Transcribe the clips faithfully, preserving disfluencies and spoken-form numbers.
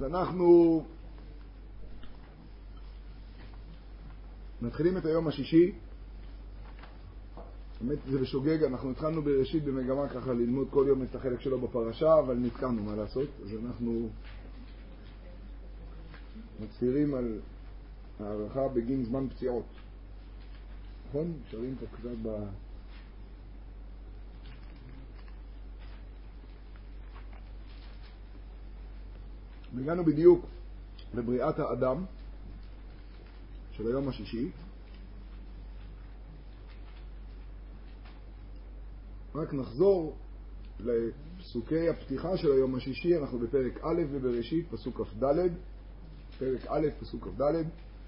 אז אנחנו מתחילים את היום השישי. באמת זה בשוגג, אנחנו התחלנו בראשית במגמה ככה ללמוד כל יום את החלק שלו בפרשה, אבל נתקענו מה לעשות. אז אנחנו מצהירים על הערכה בגין זמן פציעות. נכון? שרים פה קצת ב... הגענו בדיוק לבריאת האדם של היום השישי. רק נחזור לפסוקי הפתיחה של היום השישי. אנחנו בפרק א' ובראשית, פסוק כ"ד. פרק א', פסוק כ"ד.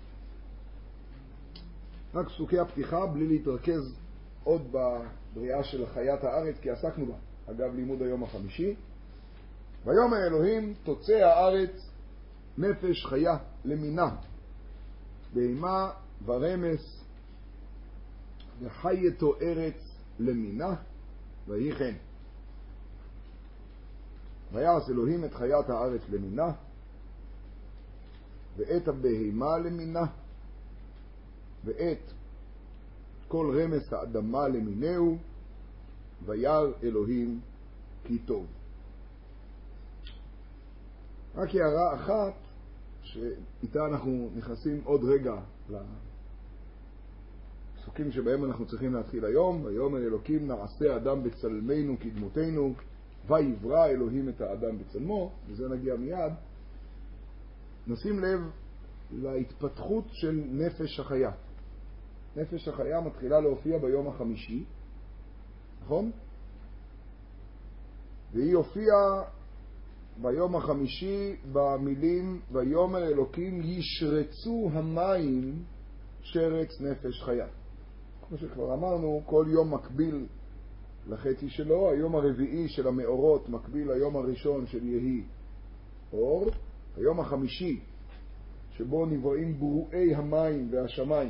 רק פסוקי הפתיחה, בלי להתרכז עוד בבריאה של חיית הארץ, כי עסקנו בה, אגב לימוד היום החמישי. ויאמר אלוהים תוצא הארץ נפש חיה למינה, בהמה ורמס, וחייתו ארץ למינה, ויהי כן. ויעש אלוהים את חיית הארץ למינה, ואת הבהמה למינה, ואת כל רמס האדמה למינהו, וירא אלוהים כי טוב. רק הערה אחת שאיתה אנחנו נכנסים עוד רגע לפסוקים שבהם אנחנו צריכים להתחיל היום. ויאמר אלוקים נעשה אדם בצלמנו כדמותנו, ויברא אלוהים את האדם בצלמו, וזה נגיע מיד. נשים לב להתפתחות של נפש החיה. נפש החיה מתחילה להופיע ביום החמישי, נכון? והיא הופיעה ביום החמישי במילים ויאמר אלוקים ישרצו המים שרץ נפש חיה. כמו שכבר אמרנו, כל יום מקביל לחצי שלו. היום הרביעי של המאורות מקביל ליום הראשון של יהי אור. היום החמישי שבו נבראים ברואי המים והשמיים,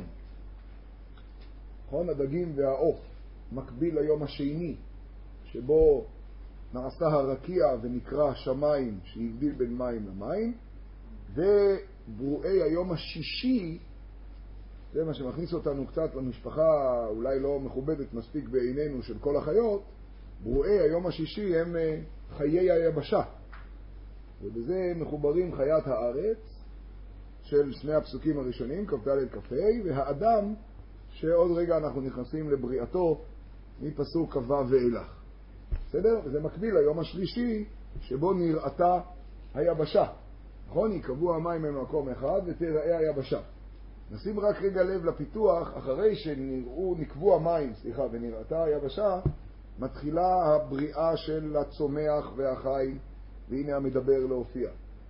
נכון? הדגים והעוף, מקביל ליום השני שבו נעשה הרקיע ונקרא שמיים שהבדיל בין מים למים. וברואי היום השישי, זה מה שמכניס אותנו קצת למשפחה אולי לא מכובדת מספיק בעינינו של כל החיות. ברואי היום השישי הם חיי היבשה, ובזה מחוברים חיית הארץ של שני הפסוקים הראשונים, כ"ד כ"ה, והאדם שעוד רגע אנחנו נכנסים לבריאתו מפסוק כ"ו ואילך. בסדר? וזה מקביל ליום השלישי שבו נראתה היבשה. נכון? יקבעו המים ממקום אחד ותראה היבשה. נשים רק רגע לב לפיתוח. אחרי שנראו, נקבעו המים, סליחה, ונראתה היבשה, מתחילה הבריאה של הצומח והחי, והנה המדבר להופיע.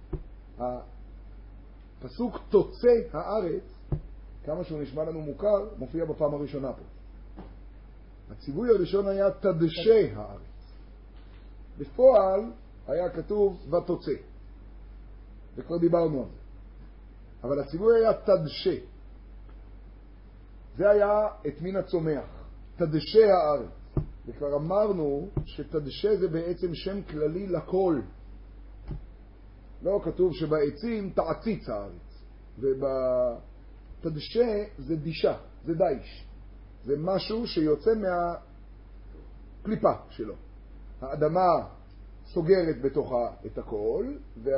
הפסוק תוצא הארץ, כמה שהוא נשמע לנו מוכר, מופיע בפעם הראשונה פה. הציווי הראשון היה תדשא הארץ. בפועל היה כתוב ותוצא, וכבר דיברנו על זה. אבל הציווי היה תדשא. זה היה את מין הצומח, תדשא הארץ. וכבר אמרנו שתדשא זה בעצם שם כללי לכל. לא כתוב שבעצים תעציץ הארץ, ובתדשא זה דישה, זה דייש. זה משהו שיוצא מהקליפה שלו. האדמה סוגרת בתוכה את הכל,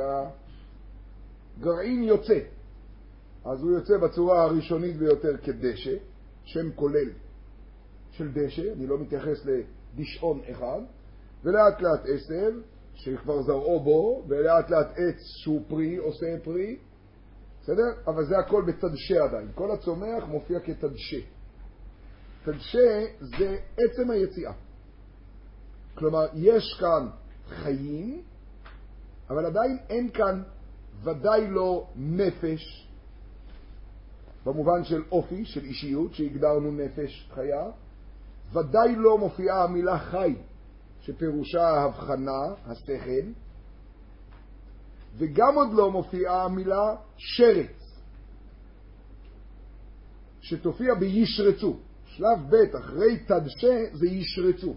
והגרעין יוצא. אז הוא יוצא בצורה הראשונית ביותר כדשא, שם כולל של דשא, אני לא מתייחס לדשעון אחד, ולאט לאט עשב, שכבר זרעו בו, ולאט לאט עץ שהוא פרי, עושה פרי, בסדר? אבל זה הכל בתדשא עדיין. כל הצומח מופיע כתדשא. תדשא זה עצם היציאה. כלומר, יש כאן חיים, אבל עדיין אין כאן ודאי לא נפש, במובן של אופי, של אישיות, שהגדרנו נפש חיה. ודאי לא מופיעה המילה חי, שפירושה ההבחנה, השכל, וגם עוד לא מופיעה המילה שרץ, שתופיע בישרצו. שלב ב' אחרי תדשא זה ישרצו.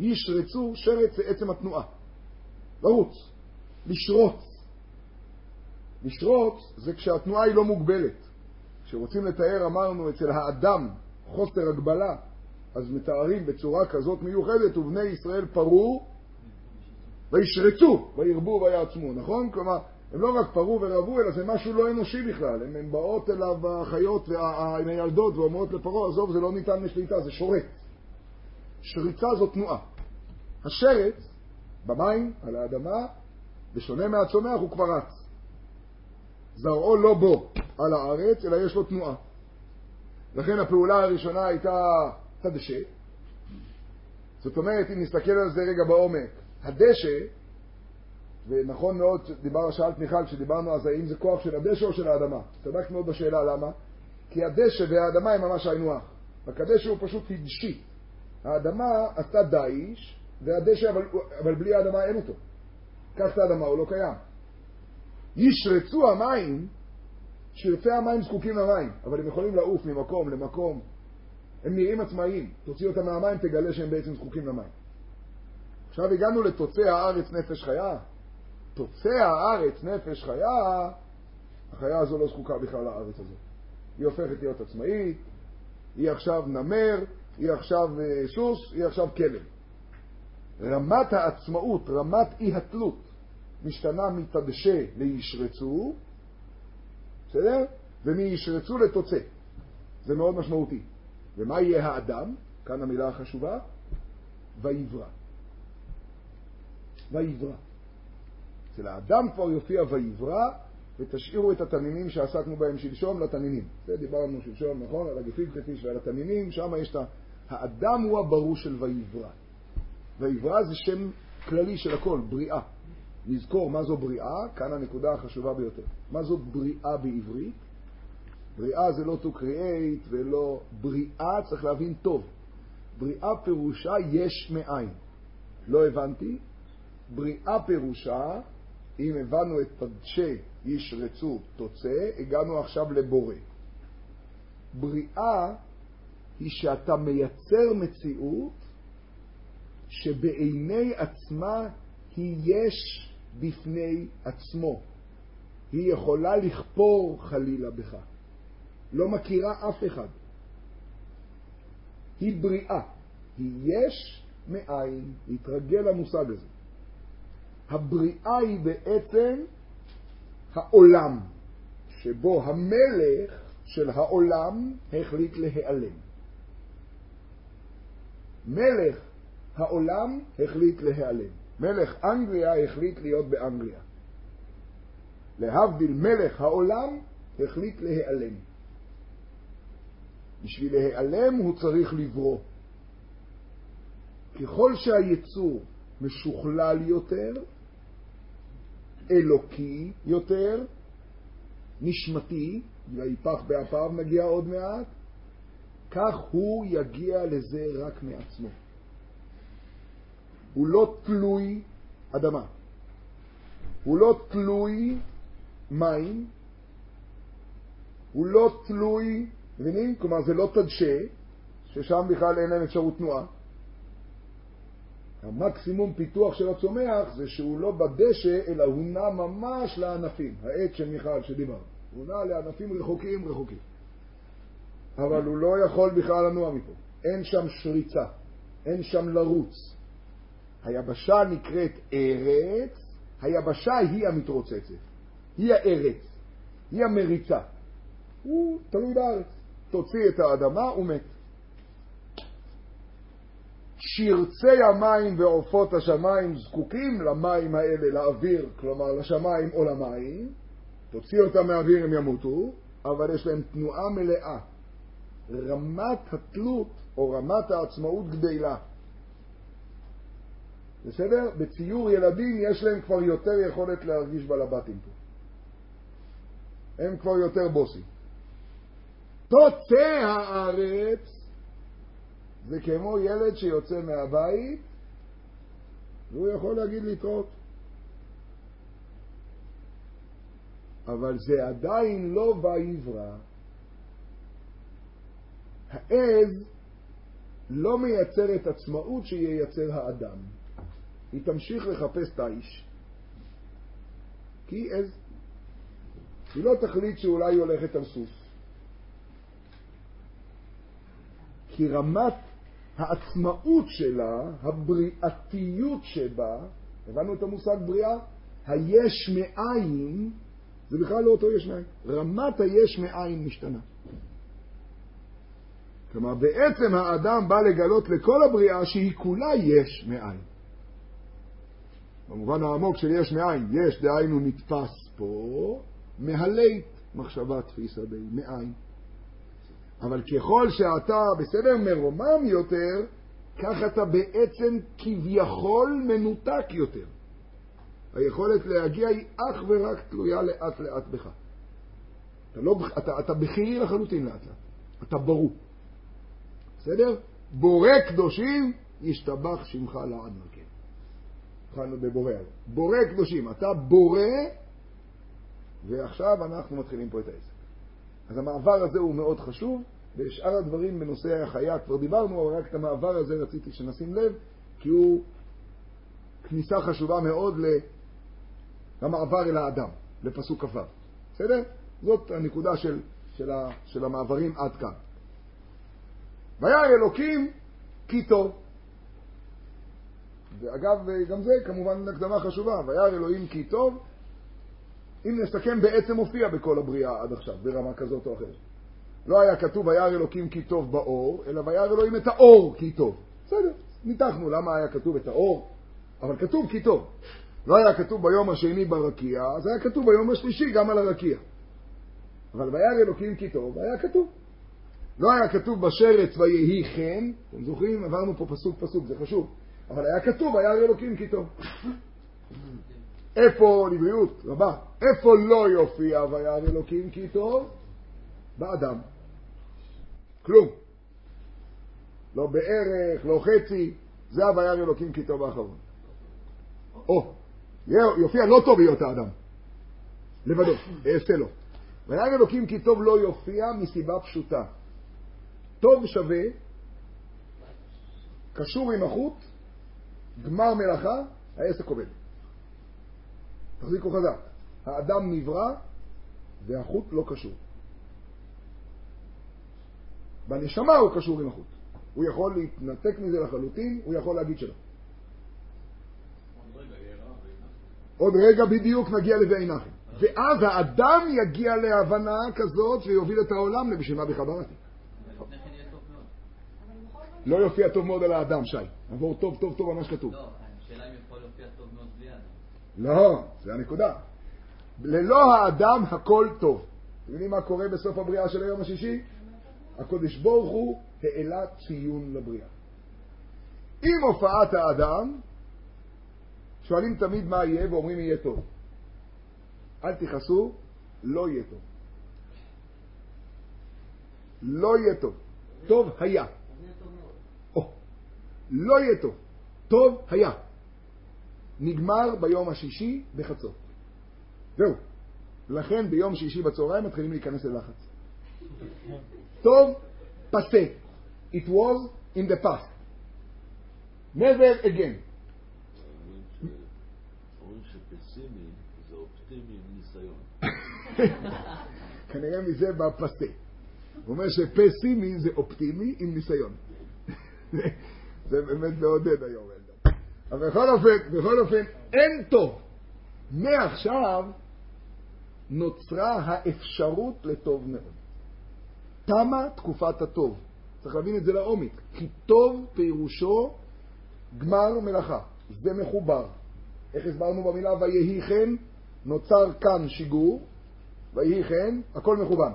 ישרצו, שרץ זה עצם התנועה. לרוץ, לשרוץ. לשרוץ זה כשהתנועה היא לא מוגבלת. כשרוצים לתאר, אמרנו, אצל האדם חוסר הגבלה, אז מתארים בצורה כזאת מיוחדת, ובני ישראל פרו וישרצו, וירבו ויעצמו, נכון? כלומר, הם לא רק פרו ורבו, אלא זה משהו לא אנושי בכלל. הם, הם באות אליו החיות והילדות ואומרות לפרו, עזוב, זה לא ניתן לשליטה, זה שורץ. שריצה זו תנועה. השרץ, במים, על האדמה, בשונה מהצומח, הוא כבר רץ. זרעו לא בו על הארץ, אלא יש לו תנועה. לכן הפעולה הראשונה הייתה הדשא. זאת אומרת, אם נסתכל על זה רגע בעומק, הדשא, ונכון מאוד, דיבר, שאלת מיכל, כשדיברנו אז האם זה כוח של הדשא או של האדמה. צדקת מאוד בשאלה למה. כי הדשא והאדמה הם ממש היינו הך. רק הדשא הוא פשוט הדשי. האדמה עשתה דייש, והדשא, אבל, אבל בלי האדמה אין אותו. כך את האדמה, הוא לא קיים. ישרצו המים, שרצי המים זקוקים למים, אבל הם יכולים לעוף ממקום למקום. הם נראים עצמאיים. תוציא אותם מהמים, תגלה שהם בעצם זקוקים למים. עכשיו הגענו לתוצא הארץ נפש חיה. תוצא הארץ נפש חיה, החיה הזו לא זקוקה בכלל לארץ הזו. היא הופכת להיות עצמאית, היא עכשיו נמר, היא עכשיו סוס, היא עכשיו כלב. רמת העצמאות, רמת אי התלות, משתנה מתדשה לישרצו, בסדר? ומישרצו לתוצא. זה מאוד משמעותי. ומה יהיה האדם? כאן המילה החשובה, ויברא. ויברא. אצל האדם כבר יופיע ויברא, ותשאירו את התנינים שעסקנו בהם שלשום לתנינים. זה דיברנו שלשום, נכון? על הגפיגפיש ועל התנינים, שם יש את האדם הוא הברוש של ויברא. ויברא זה שם כללי של הכל, בריאה. נזכור מה זו בריאה, כאן הנקודה החשובה ביותר. מה זו בריאה בעברית? בריאה זה לא to create ולא בריאה, צריך להבין טוב. בריאה פירושה יש מאין. לא הבנתי? בריאה פירושה, אם הבנו את תדשא ישרצו תוצא, הגענו עכשיו לבורא. בריאה היא שאתה מייצר מציאות שבעיני עצמה היא יש בפני עצמו. היא יכולה לכפור חלילה בך. לא מכירה אף אחד. היא בריאה. היא יש מאין. להתרגל למושג הזה. הבריאה היא בעצם העולם, שבו המלך של העולם החליט להיעלם. מלך העולם החליט להיעלם. מלך אנגליה החליט להיות באנגליה. להבדיל מלך העולם החליט להיעלם. בשביל להיעלם הוא צריך לברוא. ככל שהיצור משוכלל יותר, אלוקי יותר, נשמתי, ויפח באפיו נגיע עוד מעט, כך הוא יגיע לזה רק מעצמו. הוא לא תלוי אדמה. הוא לא תלוי מים. הוא לא תלוי, מבינים? כלומר זה לא תדשא, ששם בכלל אין להם אפשרות תנועה. המקסימום פיתוח של הצומח זה שהוא לא בדשא, אלא הוא נע ממש לענפים. העץ של מיכל שדיבר. הוא נע לענפים רחוקים רחוקים. אבל הוא לא יכול בכלל לנוע מפה. אין שם שריצה. אין שם לרוץ. היבשה נקראת ארץ. היבשה היא המתרוצצת. היא הארץ. היא המריצה. הוא תלוי בארץ. תוציא את האדמה, הוא מת. שרצי המים ועופות השמיים זקוקים למים האלה, לאוויר, כלומר לשמיים או למים. תוציא אותם מהאוויר, הם ימותו, אבל יש להם תנועה מלאה. רמת התלות או רמת העצמאות גדלה. בסדר? בציור ילדים יש להם כבר יותר יכולת להרגיש בלבטים פה. הם כבר יותר בוסים. תוצא הארץ זה כמו ילד שיוצא מהבית והוא יכול להגיד להתראות. אבל זה עדיין לא ויברא. העז לא מייצרת עצמאות שייצר האדם. היא תמשיך לחפש את האיש. כי היא עז. היא לא תחליט שאולי היא הולכת על סוס. כי רמת העצמאות שלה, הבריאתיות שבה, הבנו את המושג בריאה, היש מאין, זה בכלל לא אותו יש מאין. רמת היש מאין משתנה. כלומר, בעצם האדם בא לגלות לכל הבריאה שהיא כולה יש מאין. במובן העמוק של יש מאין, יש דהיינו נתפס פה, מהלית מחשבה תפיסה די מאין. אבל ככל שאתה בסדר מרומם יותר, כך אתה בעצם כביכול מנותק יותר. היכולת להגיע היא אך ורק תלויה לאט לאט בך. אתה, לא, אתה, אתה בכירי לחלוטין לאט לאט. אתה ברור. בסדר? בורא קדושים ישתבח שמך לעד מלכנו. התחלנו בבורא. בורא קדושים. אתה בורא, ועכשיו אנחנו מתחילים פה את העסק. אז המעבר הזה הוא מאוד חשוב, ושאר הדברים בנושא החיה כבר דיברנו, אבל רק את המעבר הזה רציתי שנשים לב, כי הוא כניסה חשובה מאוד למעבר אל האדם, לפסוק כ"ו. בסדר? זאת הנקודה של, של, ה, של המעברים עד כאן. וירא אלוקים כי טוב. ואגב, גם זה כמובן הקדמה חשובה. וירא אלוהים כי טוב, אם נסכם בעצם מופיע בכל הבריאה עד עכשיו, ברמה כזאת או אחרת. לא היה כתוב וירא אלוקים כי טוב באור, אלא וירא אלוהים את האור כי טוב. בסדר, ניתחנו למה היה כתוב את האור, אבל כתוב כי טוב. לא היה כתוב ביום השני ברקיע, אז היה כתוב ביום השלישי גם על הרקיע. אבל וירא אלוקים כי טוב, היה כתוב. לא היה כתוב בשרץ ויהי חן, אתם זוכרים? עברנו פה פסוק פסוק, זה חשוב. אבל היה כתוב וירא אלוקים כי טוב. איפה, לבריאות רבה, איפה לא יופיע וירא אלוקים כי טוב? באדם. כלום. לא בערך, לא חצי, זה וירא אלוקים כי טוב האחרון. או, יופיע לא טוב להיות האדם. לבדו, אעשה לו. וירא אלוקים כי טוב לא יופיע מסיבה פשוטה. טוב שווה, קשור עם החוט, גמר מלאכה, העסק עובד. תחזיקו חזק. האדם נברא והחוט לא קשור. בנשמה הוא קשור עם החוט. הוא יכול להתנתק מזה לחלוטין, הוא יכול להגיד שלא. עוד רגע בדיוק נגיע לבעינחם. ואז האדם יגיע להבנה כזאת ויוביל את העולם לבשביל מה בכלל בראתי. לא יופיע טוב מאוד על האדם, שי. עבור טוב, טוב, טוב על מה שכתוב. לא, השאלה אם יכול להופיע טוב מאוד בלי האדם. לא, זה הנקודה. ללא האדם הכל טוב. אתם יודעים מה קורה בסוף הבריאה של היום השישי? הקודש ברוך הוא העלה ציון לבריאה. עם הופעת האדם, שואלים תמיד מה יהיה ואומרים יהיה טוב. אל תכעסו, לא יהיה טוב. לא יהיה טוב. טוב היה. או, לא יהיה טוב. טוב היה. נגמר ביום השישי בחצות. זהו. לכן ביום שישי בצהריים מתחילים להיכנס ללחץ. טוב, פסה. It was in the past. Never again. אומרים שפסימי זה אופטימי עם ניסיון. כנראה מזה בפסה. הוא אומר שפסימי זה אופטימי עם ניסיון. זה באמת מעודד היום. אבל בכל אופן, בכל אופן, אין טוב. מעכשיו נוצרה האפשרות לטוב מאוד. תמה תקופת הטוב. צריך להבין את זה לעומק. כי טוב פירושו גמר מלאכה. זה מחובר. איך הסברנו במילה ויהי חן? נוצר כאן שיגור. ויהי חן, הכל מחובר.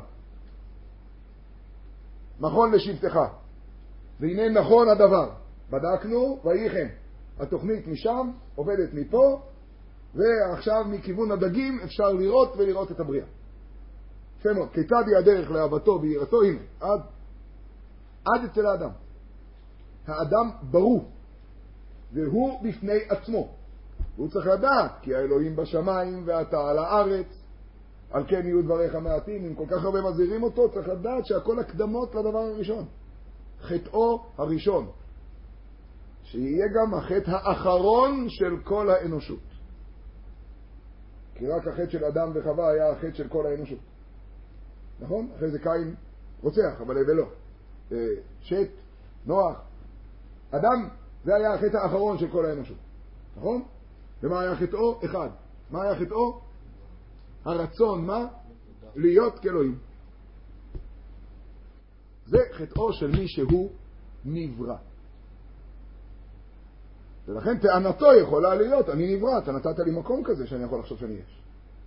נכון לשבטך. והנה נכון הדבר. בדקנו, ויהי חן. התוכנית משם עובדת מפה, ועכשיו מכיוון הדגים אפשר לראות ולראות את הבריאה. יפה מאוד. כיצד היא הדרך לאהבתו ויראתו? הנה, עד, עד אצל האדם. האדם ברור, והוא בפני עצמו. הוא צריך לדעת, כי האלוהים בשמיים ואתה על הארץ, על כן יהיו דבריך מעטים. אם כל כך הרבה מזהירים אותו, צריך לדעת שהכל הקדמות לדבר הראשון. חטאו הראשון. שיהיה גם החטא האחרון של כל האנושות. כי רק החטא של אדם וחווה היה החטא של כל האנושות. נכון? אחרי זה קין רוצח, אבל הבל לא. שת, נוח, אדם, זה היה החטא האחרון של כל האנושות. נכון? ומה היה חטאו? אחד. מה היה חטאו? הרצון, מה? להיות כאלוהים. זה חטאו של מי שהוא נברא. ולכן טענתו יכולה להיות, אני נברא, אתה נתת לי מקום כזה שאני יכול לחשוב שאני יש.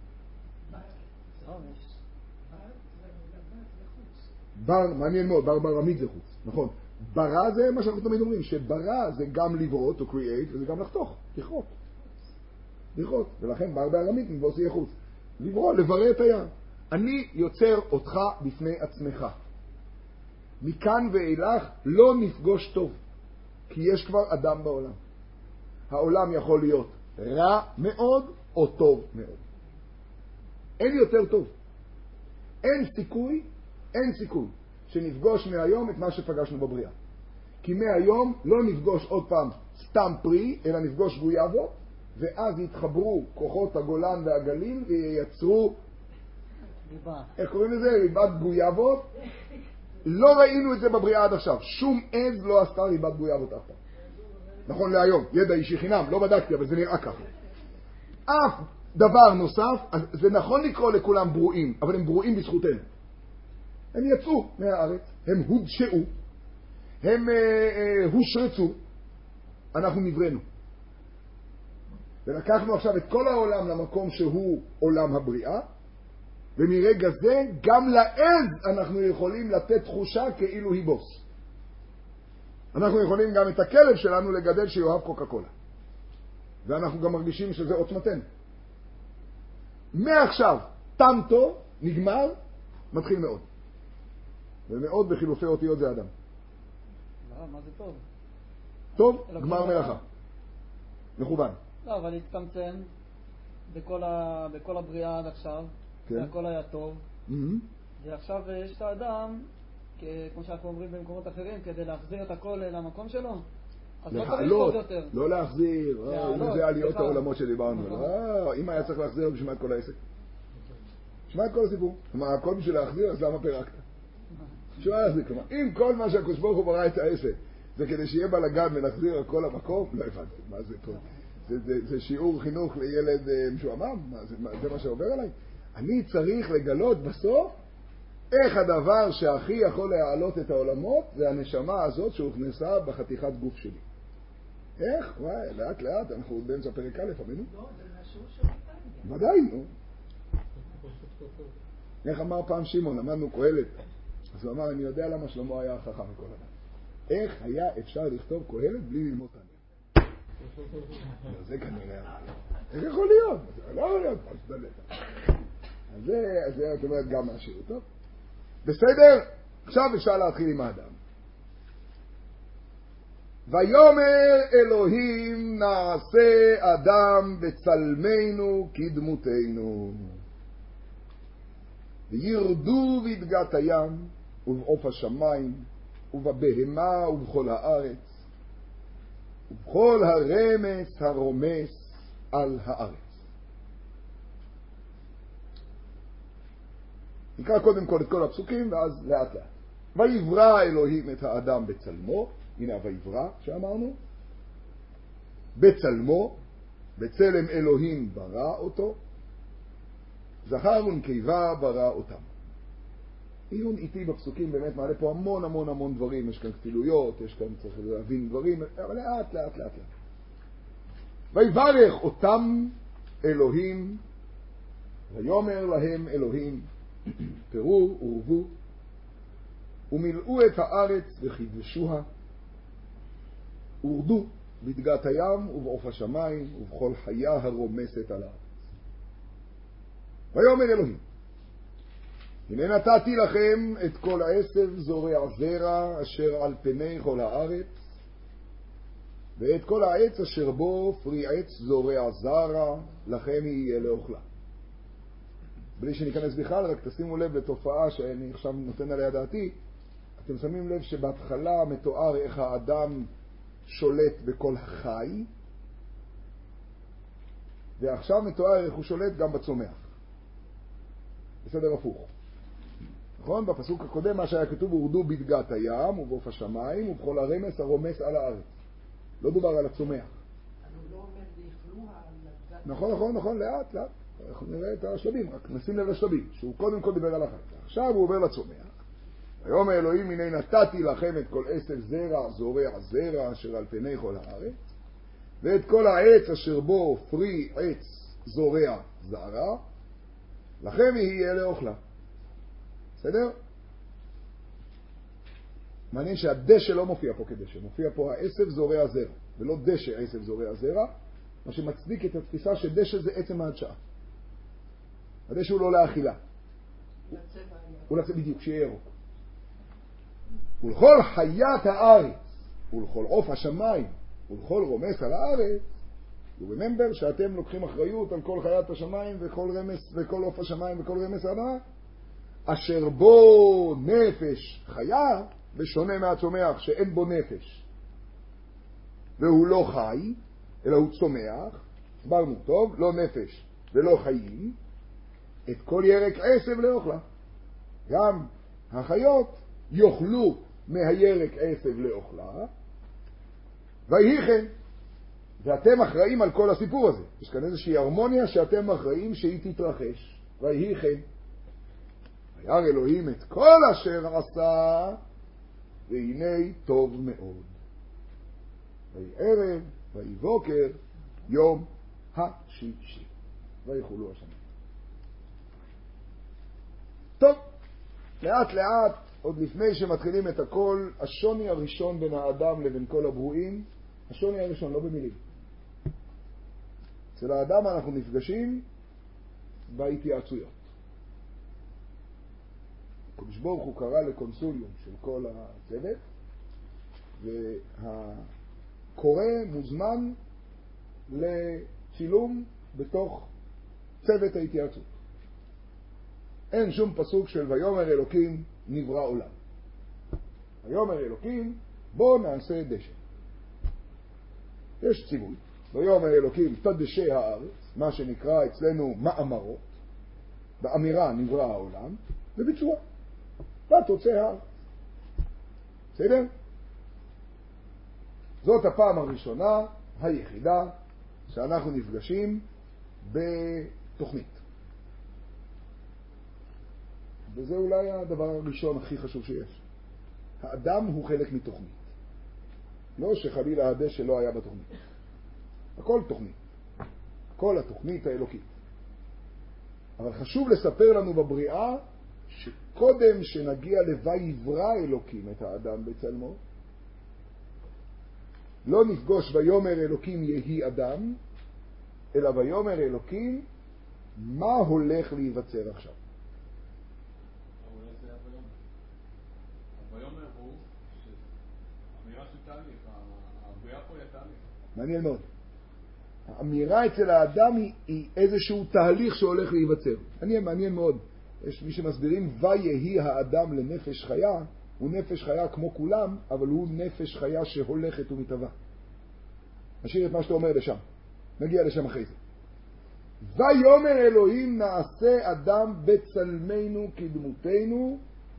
בר, מעניין מאוד, בר ברמית זה חוץ, נכון. ברא זה מה שאנחנו תמיד אומרים, שברא זה גם לברות, to create, וזה גם לחתוך, לכרות. לכרות, ולכן בר ברמית נבוס יהיה חוץ. לברוא, לברא את הים. אני יוצר אותך בפני עצמך. מכאן ואילך לא נפגוש טוב, כי יש כבר אדם בעולם. העולם יכול להיות רע מאוד או טוב מאוד. אין יותר טוב. אין סיכוי, אין סיכוי שנפגוש מהיום את מה שפגשנו בבריאה. כי מהיום לא נפגוש עוד פעם סתם פרי, אלא נפגוש גויאבות, ואז יתחברו כוחות הגולן והגליל וייצרו, איך קוראים לזה? ריבת גויאבות. לא ראינו את זה בבריאה עד עכשיו. שום עז לא עשתה ריבת גויאבות אף פעם. נכון להיום, ידע אישי חינם, לא בדקתי, אבל זה נראה ככה. אף דבר נוסף, זה נכון לקרוא לכולם ברואים, אבל הם ברואים בזכותנו. הם יצאו מהארץ, הם הודשאו, הם אה, אה, הושרצו, אנחנו נבראנו. ולקחנו עכשיו את כל העולם למקום שהוא עולם הבריאה, ומרגע זה גם לעז אנחנו יכולים לתת תחושה כאילו היא בוס. אנחנו יכולים גם את הכלב שלנו לגדל שיאהב קוקה קולה. ואנחנו גם מרגישים שזה עוצמתנו. מעכשיו, טמטו, נגמר, מתחיל מאוד. ומאוד בחילופי אותיות זה אדם. מה זה טוב? טוב, גמר מלאכה. מכוון. לא, אבל הצטמצם בכל, ה... בכל הבריאה עד עכשיו, כן. והכל היה טוב. Mm-hmm. ועכשיו יש את האדם, כמו שאנחנו אומרים במקומות אחרים, כדי להחזיר את הכל למקום שלו. אז לא צריך טוב יותר. לא להחזיר, זה עליות העולמות שדיברנו. לא, אם היה צריך להחזיר, בשביל מה את כל העסק? בשביל מה את כל הסיפור? כלומר, הכל בשביל להחזיר, אז למה פירקת? בשביל מה להחזיר? כלומר, אם כל מה שהקדוש ברוך הוא ברא את העסק, זה כדי שיהיה בלגן ונחזיר הכל למקום, לא הבנתי, מה זה פה? זה, זה, זה שיעור חינוך לילד משועמם? זה, זה מה שעובר עליי? אני צריך לגלות בסוף איך הדבר שהכי יכול להעלות את העולמות זה הנשמה הזאת שהוכנסה בחתיכת גוף שלי. איך? וואי, לאט לאט, אנחנו עוד באמצע פרק א', אמינו? לא, זה משהו שניתן. ודאי, נו. איך אמר פעם שמעון, למדנו קהלת. אז הוא אמר, אני יודע למה שלמה היה החכם מכל אדם. איך היה אפשר לכתוב קהלת בלי ללמוד תניא? זה כנראה. איך יכול להיות? זה לא יכול להיות, פשטלת. אז זה, את אומרת, גם מהשיעור, טוב? בסדר? עכשיו אפשר להתחיל עם האדם. ויאמר אלוהים נעשה אדם בצלמנו כדמותנו. וירדו בדגת הים ובעוף השמיים ובבהמה ובכל הארץ ובכל הרמס הרומס על הארץ. נקרא קודם כל את כל הפסוקים ואז לאט לאט. ויברא אלוהים את האדם בצלמו, הנה ויברא שאמרנו, בצלמו, בצלם אלוהים ברא אותו, זכר ונקבה ברא אותם. עיון איתי בפסוקים באמת מעלה פה המון המון המון דברים, יש כאן כפילויות, יש כאן צריך להבין דברים, אבל לאט לאט לאט לאט. ויברך אותם אלוהים, ויאמר להם אלוהים, פרו ורבו, ומילאו את הארץ וכיבשוה, ורדו בדגת הים ובעוף השמיים ובכל חיה הרומסת על הארץ. ויאמר אלוהים, הנה נתתי לכם את כל העשב זורע זרע אשר על פני כל הארץ, ואת כל העץ אשר בו פרי עץ זורע זרע, לכם יהיה לאוכלה. בלי שניכנס בכלל, רק תשימו לב לתופעה שאני עכשיו נותן עליה דעתי. אתם שמים לב שבהתחלה מתואר איך האדם שולט בכל החי, ועכשיו מתואר איך הוא שולט גם בצומח. בסדר הפוך. נכון? בפסוק הקודם מה שהיה כתוב, הורדו בדגת הים ובעוף השמיים ובכל הרמס הרומס על הארץ. לא דובר על הצומח. אני לא אומר ויכלו על... נכון, נכון, נכון, לאט, לאט. אנחנו נראה את השלבים, רק נשים לב לשלבים, שהוא קודם כל דיבר על אחת. עכשיו הוא עובר לצומח. היום האלוהים, הנה נתתי לכם את כל עשב זרע, זורע זרע, אשר על פני כל הארץ, ואת כל העץ אשר בו פרי עץ זורע זרע, לכם יהיה לאוכלה. בסדר? מעניין שהדשא לא מופיע פה כדשא, מופיע פה העשב זורע זרע, ולא דשא עשב זורע זרע, מה שמצדיק את התפיסה שדשא זה עצם ההדשאה. הדשא הוא לא לאכילה. הוא לצבע בדיוק, שיהיה ירוק. ולכל חיית הארץ, ולכל עוף השמיים, ולכל רומס על הארץ, ורממבר שאתם לוקחים אחריות על כל חיית השמיים וכל רמס וכל עוף השמיים וכל רמס על הארץ, אשר בו נפש חיה, בשונה מהצומח שאין בו נפש, והוא לא חי, אלא הוא צומח, הסברנו טוב, לא נפש ולא חיים, את כל ירק עשב לאוכלה. גם החיות יאכלו מהירק עשב לאוכלה, ויהי כן. ואתם אחראים על כל הסיפור הזה. יש כאן איזושהי הרמוניה שאתם אחראים שהיא תתרחש. ויהי כן. וירא אלוהים את כל אשר עשה, והנה טוב מאוד. ויהי ערב, ויהי בוקר, יום השישי. ויחולו השמים. טוב, לאט לאט, עוד לפני שמתחילים את הכל, השוני הראשון בין האדם לבין כל הברואים, השוני הראשון, לא במילים. אצל האדם אנחנו נפגשים בהתייעצויות. הקדוש ברוך הוא קרא לקונסוליום של כל הצוות, והקורא מוזמן לצילום בתוך צוות ההתייעצות. אין שום פסוק של ויאמר אלוקים נברא עולם. ויאמר אלוקים בוא נעשה דשא. יש ציווי. ויאמר אלוקים תדשא הארץ, מה שנקרא אצלנו מאמרות. באמירה נברא העולם, בביצוע. ותוצא הארץ. בסדר? זאת הפעם הראשונה, היחידה, שאנחנו נפגשים בתוכנית. וזה אולי הדבר הראשון הכי חשוב שיש. האדם הוא חלק מתוכנית. לא שחלילה הדשא לא היה בתוכנית. הכל תוכנית. כל התוכנית האלוקית. אבל חשוב לספר לנו בבריאה שקודם שנגיע לויברא אלוקים את האדם בצלמו, לא נפגוש ויאמר אלוקים יהי אדם, אלא ויאמר אלוקים מה הולך להיווצר עכשיו. ויאמר הוא שהאמירה של תהליך, הבריאה פה היא התהליך. מעניין מאוד. האמירה אצל האדם היא, היא איזשהו תהליך שהולך להיווצר. מעניין, מעניין מאוד. יש מי שמסבירים ויהי האדם לנפש חיה, הוא נפש חיה כמו כולם, אבל הוא נפש חיה שהולכת ומתהווה. נשאיר את מה שאתה אומר לשם. נגיע לשם אחרי זה. ויאמר אלוהים נעשה אדם בצלמנו כדמותנו,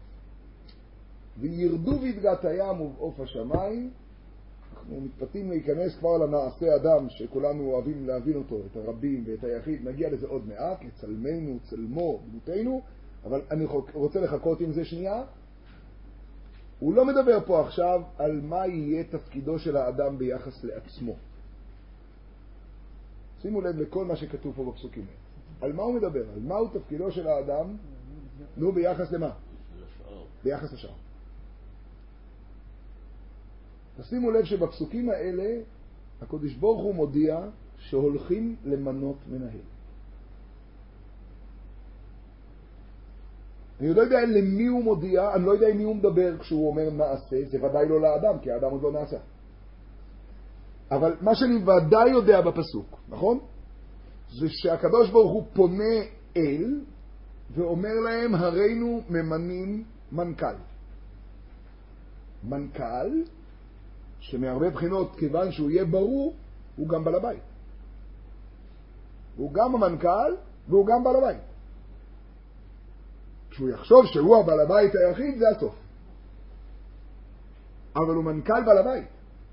וירדו בדגת הים ובעוף השמיים. אנחנו מתפתים להיכנס כבר לנעשה אדם שכולנו אוהבים להבין אותו, את הרבים ואת היחיד. נגיע לזה עוד מעט, לצלמנו, צלמו, דמותנו, אבל אני רוצה לחכות עם זה שנייה. הוא לא מדבר פה עכשיו על מה יהיה תפקידו של האדם ביחס לעצמו. שימו לב לכל מה שכתוב פה בפסוקים. על מה הוא מדבר? על מה הוא תפקידו של האדם? נו, ביחס למה? ביחס לשאר. תשימו לב שבפסוקים האלה הקדוש ברוך הוא מודיע שהולכים למנות מנהל. אני לא יודע למי הוא מודיע, אני לא יודע עם מי הוא מדבר כשהוא אומר נעשה, זה ודאי לא לאדם, כי האדם עוד לא נעשה. אבל מה שאני ודאי יודע בפסוק, נכון? זה שהקדוש ברוך הוא פונה אל ואומר להם הרינו ממנים מנכ"ל. מנכ"ל שמהרבה בחינות כיוון שהוא יהיה ברור הוא גם בעל הבית. והוא גם המנכ"ל והוא גם בעל הבית. כשהוא יחשוב שהוא הבעל הבית היחיד, זה הסוף. אבל הוא מנכ"ל בעל הבית.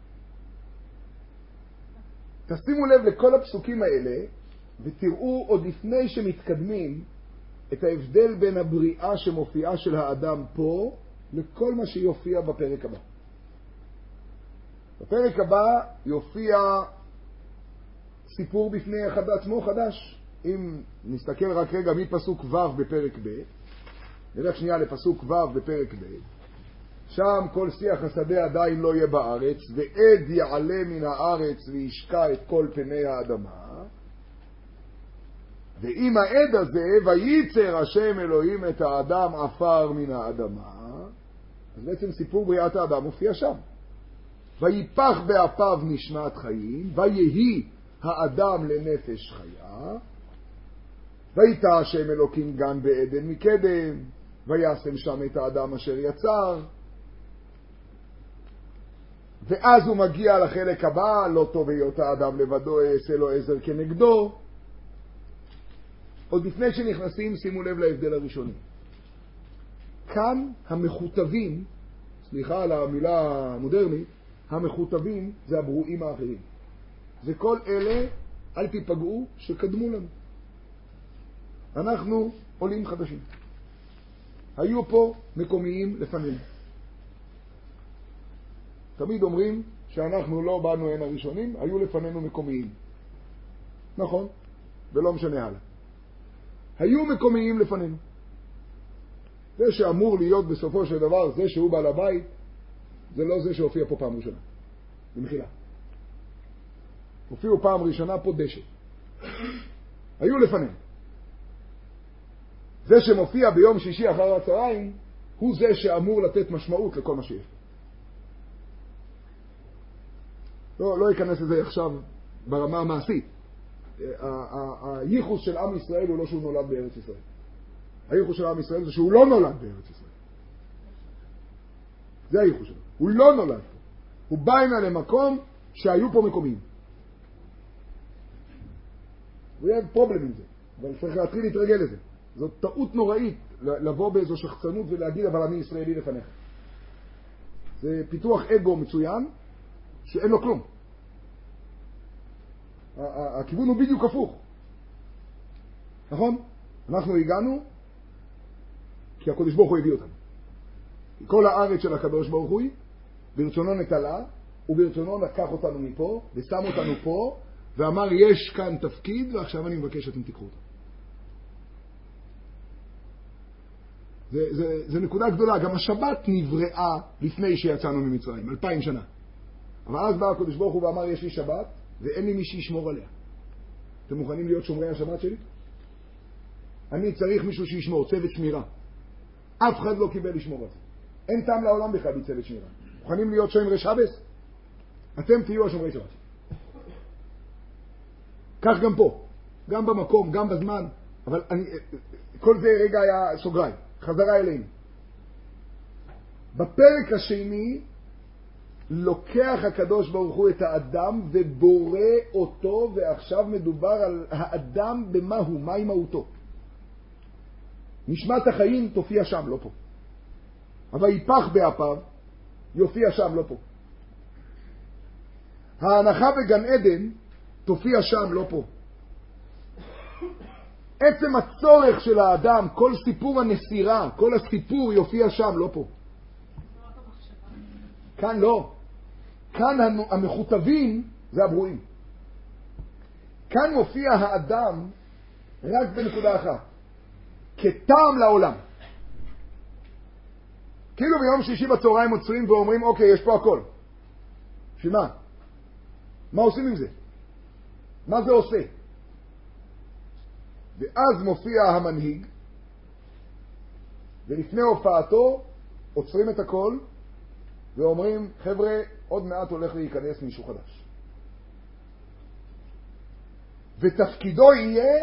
תשימו לב לכל הפסוקים האלה, ותראו עוד לפני שמתקדמים את ההבדל בין הבריאה שמופיעה של האדם פה, לכל מה שיופיע בפרק הבא. בפרק הבא יופיע סיפור בפני אחד עצמו חדש. אם נסתכל רק רגע מפסוק ו' בפרק ב', נלך שנייה לפסוק ו' בפרק ב', שם כל שיח השדה עדיין לא יהיה בארץ, ועד יעלה מן הארץ וישקע את כל פני האדמה. ועם העד הזה, וייצר השם אלוהים את האדם עפר מן האדמה. אז בעצם סיפור בריאת האדם מופיע שם. ויפח באפיו נשמת חיים, ויהי האדם לנפש חיה, ויטע השם אלוקים גן בעדן מקדם, וישם שם את האדם אשר יצר. ואז הוא מגיע לחלק הבא, לא טוב היות האדם לבדו, אעשה לו עזר כנגדו. עוד לפני שנכנסים, שימו לב להבדל הראשוני. כאן המחוטבים, סליחה על המילה המודרנית, המחוטבים זה הברואים האחרים. זה כל אלה, אל תיפגעו, שקדמו לנו. אנחנו עולים חדשים. היו פה מקומיים לפנינו. תמיד אומרים שאנחנו לא באנו הנה הראשונים, היו לפנינו מקומיים. נכון, ולא משנה הלאה. היו מקומיים לפנינו. זה שאמור להיות בסופו של דבר, זה שהוא בעל הבית, זה לא זה שהופיע פה פעם ראשונה. במחילה. הופיעו פעם ראשונה פה דשא. היו לפנינו. זה שמופיע ביום שישי אחר הצהריים, הוא זה שאמור לתת משמעות לכל מה שיש. לא, לא ייכנס לזה עכשיו ברמה המעשית. הייחוס של עם ישראל הוא לא שהוא נולד בארץ ישראל. הייחוס של עם ישראל זה שהוא לא נולד בארץ ישראל. זה הייחוס שלו. הוא לא נולד פה. הוא בא הנה למקום שהיו פה מקומיים. הוא יהיה פרובלם עם זה, אבל צריך להתחיל להתרגל לזה. זאת טעות נוראית לבוא באיזו שחצנות ולהגיד אבל אני ישראלי לפניך. זה פיתוח אגו מצוין שאין לו כלום. הכיוון הוא בדיוק הפוך. נכון? אנחנו הגענו כי הקדוש ברוך הוא הביא אותנו. כל הארץ של הקדוש ברוך הוא ברצונו נטלה, וברצונו לקח אותנו מפה ושם אותנו פה ואמר יש כאן תפקיד ועכשיו אני מבקש שאתם תיקחו אותו. זה, זה, זה נקודה גדולה. גם השבת נבראה לפני שיצאנו ממצרים, אלפיים שנה. אבל אז בא הקדוש ברוך הוא ואמר יש לי שבת ואין לי מי שישמור עליה. אתם מוכנים להיות שומרי השבת שלי? אני צריך מישהו שישמור, צוות שמירה. אף אחד לא קיבל לשמור על זה. אין טעם לעולם בכלל בצוות שמירה. מוכנים להיות שומרי שבס? אתם תהיו השומרי שבת. כך גם פה. גם במקום, גם בזמן. אבל אני, כל זה רגע היה סוגריים. חזרה אלינו. בפרק השני לוקח הקדוש ברוך הוא את האדם ובורא אותו, ועכשיו מדובר על האדם במה הוא, מהי מהותו. נשמת החיים תופיע שם, לא פה. אבל יפח באפיו יופיע שם, לא פה. ההנחה בגן עדן תופיע שם, לא פה. עצם הצורך של האדם, כל סיפור הנסירה, כל הסיפור יופיע שם, לא פה. כאן לא. כאן המחוטבים זה הברואים. כאן מופיע האדם רק בנקודה אחת. כטעם לעולם. כאילו ביום שישי בצהריים עוצרים ואומרים, אוקיי, יש פה הכל. שמה? מה עושים עם זה? מה זה עושה? ואז מופיע המנהיג, ולפני הופעתו עוצרים את הכל, ואומרים, חבר'ה, עוד מעט הולך להיכנס מישהו חדש. ותפקידו יהיה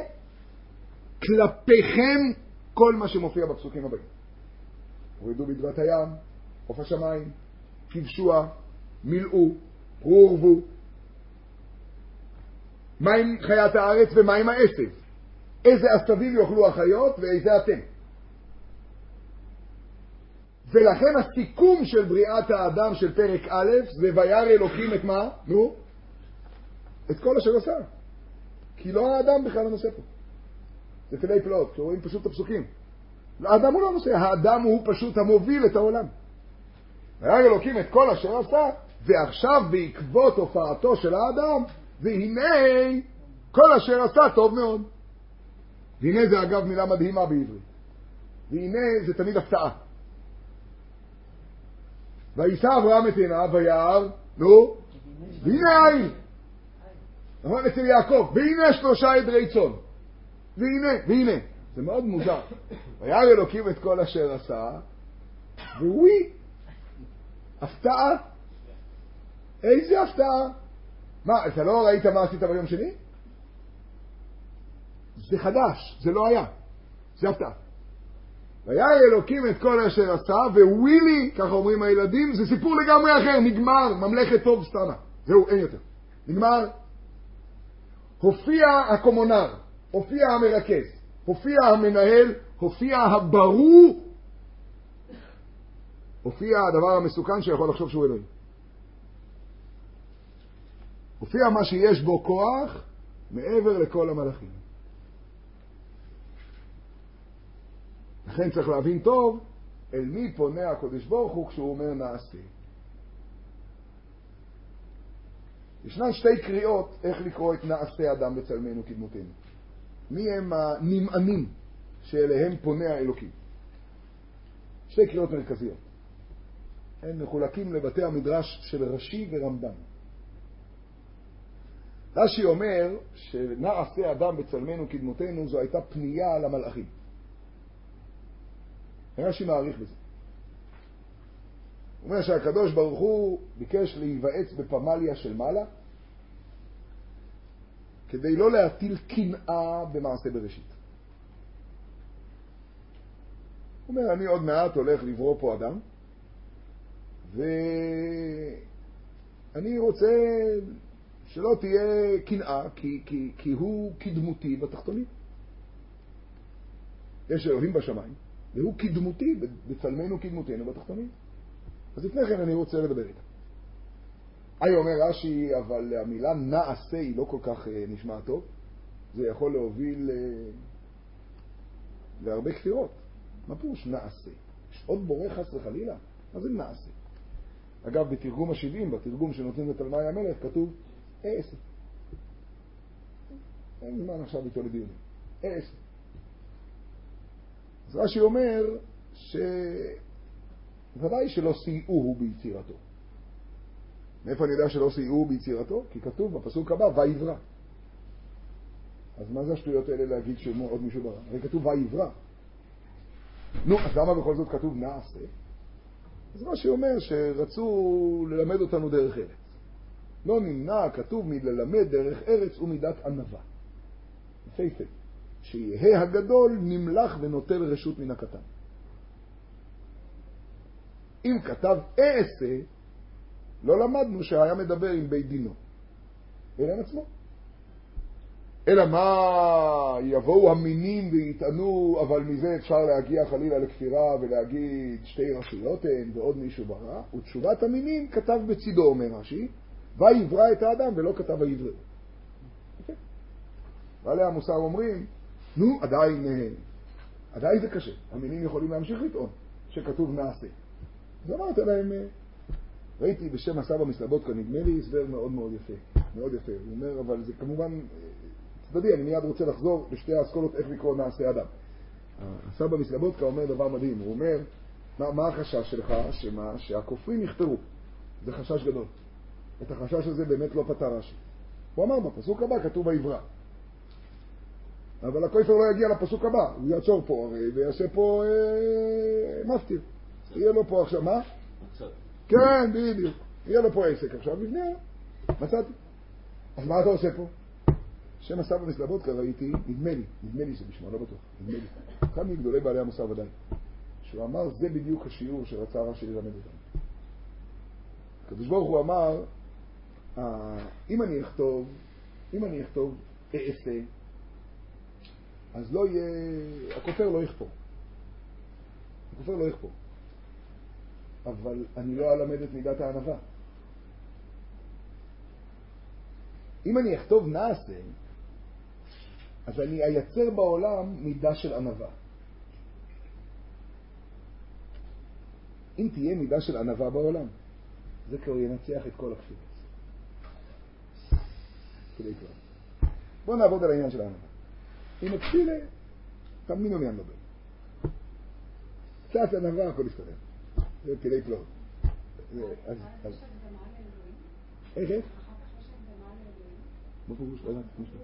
כלפיכם כל מה שמופיע בפסוקים הבאים. הורידו בדבת הים, עוף השמיים, כבשוה, מילאו, רורבו. מה עם חיית הארץ ומה עם העשב? איזה עשבים יאכלו החיות ואיזה אתם? ולכן הסיכום של בריאת האדם של פרק א' זה וירא אלוקים את מה? נו? את כל אשר עשה. כי לא האדם בכלל הנושא פה. זה פלאי פלאות, כשרואים פשוט את הפסוקים. האדם הוא לא הנושא, האדם הוא פשוט המוביל את העולם. וירא אלוקים את כל אשר עשה, ועכשיו בעקבות הופעתו של האדם, והנה כל אשר עשה טוב מאוד. והנה זה אגב מילה מדהימה בעברית. והנה זה תמיד הפתעה. וישא אברהם את עיניו וירא, נו, והנה אין. נכון, אצל יעקב, והנה שלושה עדרי צאן. והנה, והנה. זה מאוד מוזר. וירא אלוקים את כל אשר עשה, וווי, הפתעה. איזה הפתעה? מה, אתה לא ראית מה עשית ביום שני? זה חדש, זה לא היה. זה הפתעה. וירא אלוקים את כל אשר עשה, ווילי, ככה אומרים הילדים, זה סיפור לגמרי אחר, נגמר, ממלכת טוב סתמה. זהו, אין יותר. נגמר. הופיע הקומונר, הופיע המרכז, הופיע המנהל, הופיע הברור, הופיע הדבר המסוכן שיכול לחשוב שהוא אלוהים. הופיע מה שיש בו כוח מעבר לכל המלאכים. לכן צריך להבין טוב אל מי פונה הקדוש ברוך הוא כשהוא אומר נעשה. ישנן שתי קריאות איך לקרוא את נעשה אדם בצלמנו כדמותנו. מי הם הנמענים שאליהם פונה האלוקים? שתי קריאות מרכזיות. הם מחולקים לבתי המדרש של רש"י ורמב"ן. רש"י אומר שנעשה אדם בצלמנו כדמותנו זו הייתה פנייה למלאכים. רש"י מעריך בזה. הוא אומר שהקדוש ברוך הוא ביקש להיוועץ בפמליה של מעלה כדי לא להטיל קנאה במעשה בראשית. הוא אומר, אני עוד מעט הולך לברוא פה אדם ואני רוצה שלא תהיה קנאה כי, כי, כי הוא כדמותי בתחתונים. יש אלוהים בשמיים והוא כדמותי בצלמנו כדמותנו בתחתונים. אז לפני כן אני רוצה לדבר איתה. אני אומר רש"י, אבל המילה נעשה היא לא כל כך נשמע טוב. זה יכול להוביל להרבה כפירות. מה פירוש נעשה? יש עוד בורא חס וחלילה? מה זה נעשה? אגב, בתרגום השבעים, בתרגום שנותנים לתלמי המלך, כתוב אעשה. אין זמן עכשיו איתו לדיונים. אעשה. אז רש"י אומר שוודאי שלא סייעוהו ביצירתו. מאיפה אני יודע שלא סייעוהו ביצירתו? כי כתוב בפסוק הבא, ויברא. אז מה זה השטויות האלה להגיד שעוד מישהו ברא? הרי כתוב ויברא. נו, אז למה בכל זאת כתוב נעשה? אז רש"י אומר שרצו ללמד אותנו דרך ארץ. לא נמנע, כתוב מללמד דרך ארץ ומידת ענווה. יפהפה. שיהיה הגדול נמלח ונוטל רשות מן הקטן. אם כתב אעשה, לא למדנו שהיה מדבר עם בית דינו, אלא עם עצמו. אלא מה, יבואו המינים ויטענו, אבל מזה אפשר להגיע חלילה לכפירה ולהגיד שתי רשויות הן ועוד מישהו ברא, ותשובת המינים כתב בצידו, אומר רש"י, ויברא את האדם ולא כתב ויבראו. אוקיי? ועלי המוסר אומרים, נו, עדיין, עדיין זה קשה. המינים יכולים להמשיך לטעון שכתוב נעשה. אז אמרת להם, ראיתי בשם הסבא מסלבודקה, נדמה לי הסבר מאוד מאוד יפה. מאוד יפה. הוא אומר, אבל זה כמובן, צדדי, אני מיד רוצה לחזור לשתי האסכולות איך לקרוא נעשה אדם. הסבא מסלבודקה אומר דבר מדהים. הוא אומר, מה, מה החשש שלך? שמה? שהכופרים יכתרו. זה חשש גדול. את החשש הזה באמת לא פתר רש"י. הוא אמר, בפסוק הבא כתוב ויברא. אבל הכופר לא יגיע לפסוק הבא. הוא יעצור פה הרי ויעשה פה אה, מפתיר. יהיה לו פה עכשיו, מה? מצאת. כן, בדיוק. יהיה לו פה עסק עכשיו, לפני, מצאתי. אז מה אתה עושה פה? שם הסבא מסלבודקה ראיתי, נדמה לי, נדמה לי זה בשמה, לא בטוח, נדמה לי. אחד מגדולי בעלי המוסר ודאי. שהוא אמר, זה בדיוק השיעור שרצה רש"י ללמד אותנו. הקדוש ברוך הוא אמר, אם אני אכתוב אם אני אכתוב אעשה, אז לא יהיה, הכופר לא יכפור. הכופר לא יכפור. אבל אני לא אלמד את מידת הענווה. אם אני אכתוב נעשה, אז אני אייצר בעולם מידה של ענווה. אם תהיה מידה של ענווה בעולם, זה כבר ינצח את כל הכפילות. כדי כבר. בואו נעבוד על העניין של הענווה. אם התפילה, תאמינו לי אני מדבר. קצת ענווה, הכל יסתדר. זה כדי כלום. אז... איך? איך? מה פירוש? לא יודעת, משהו.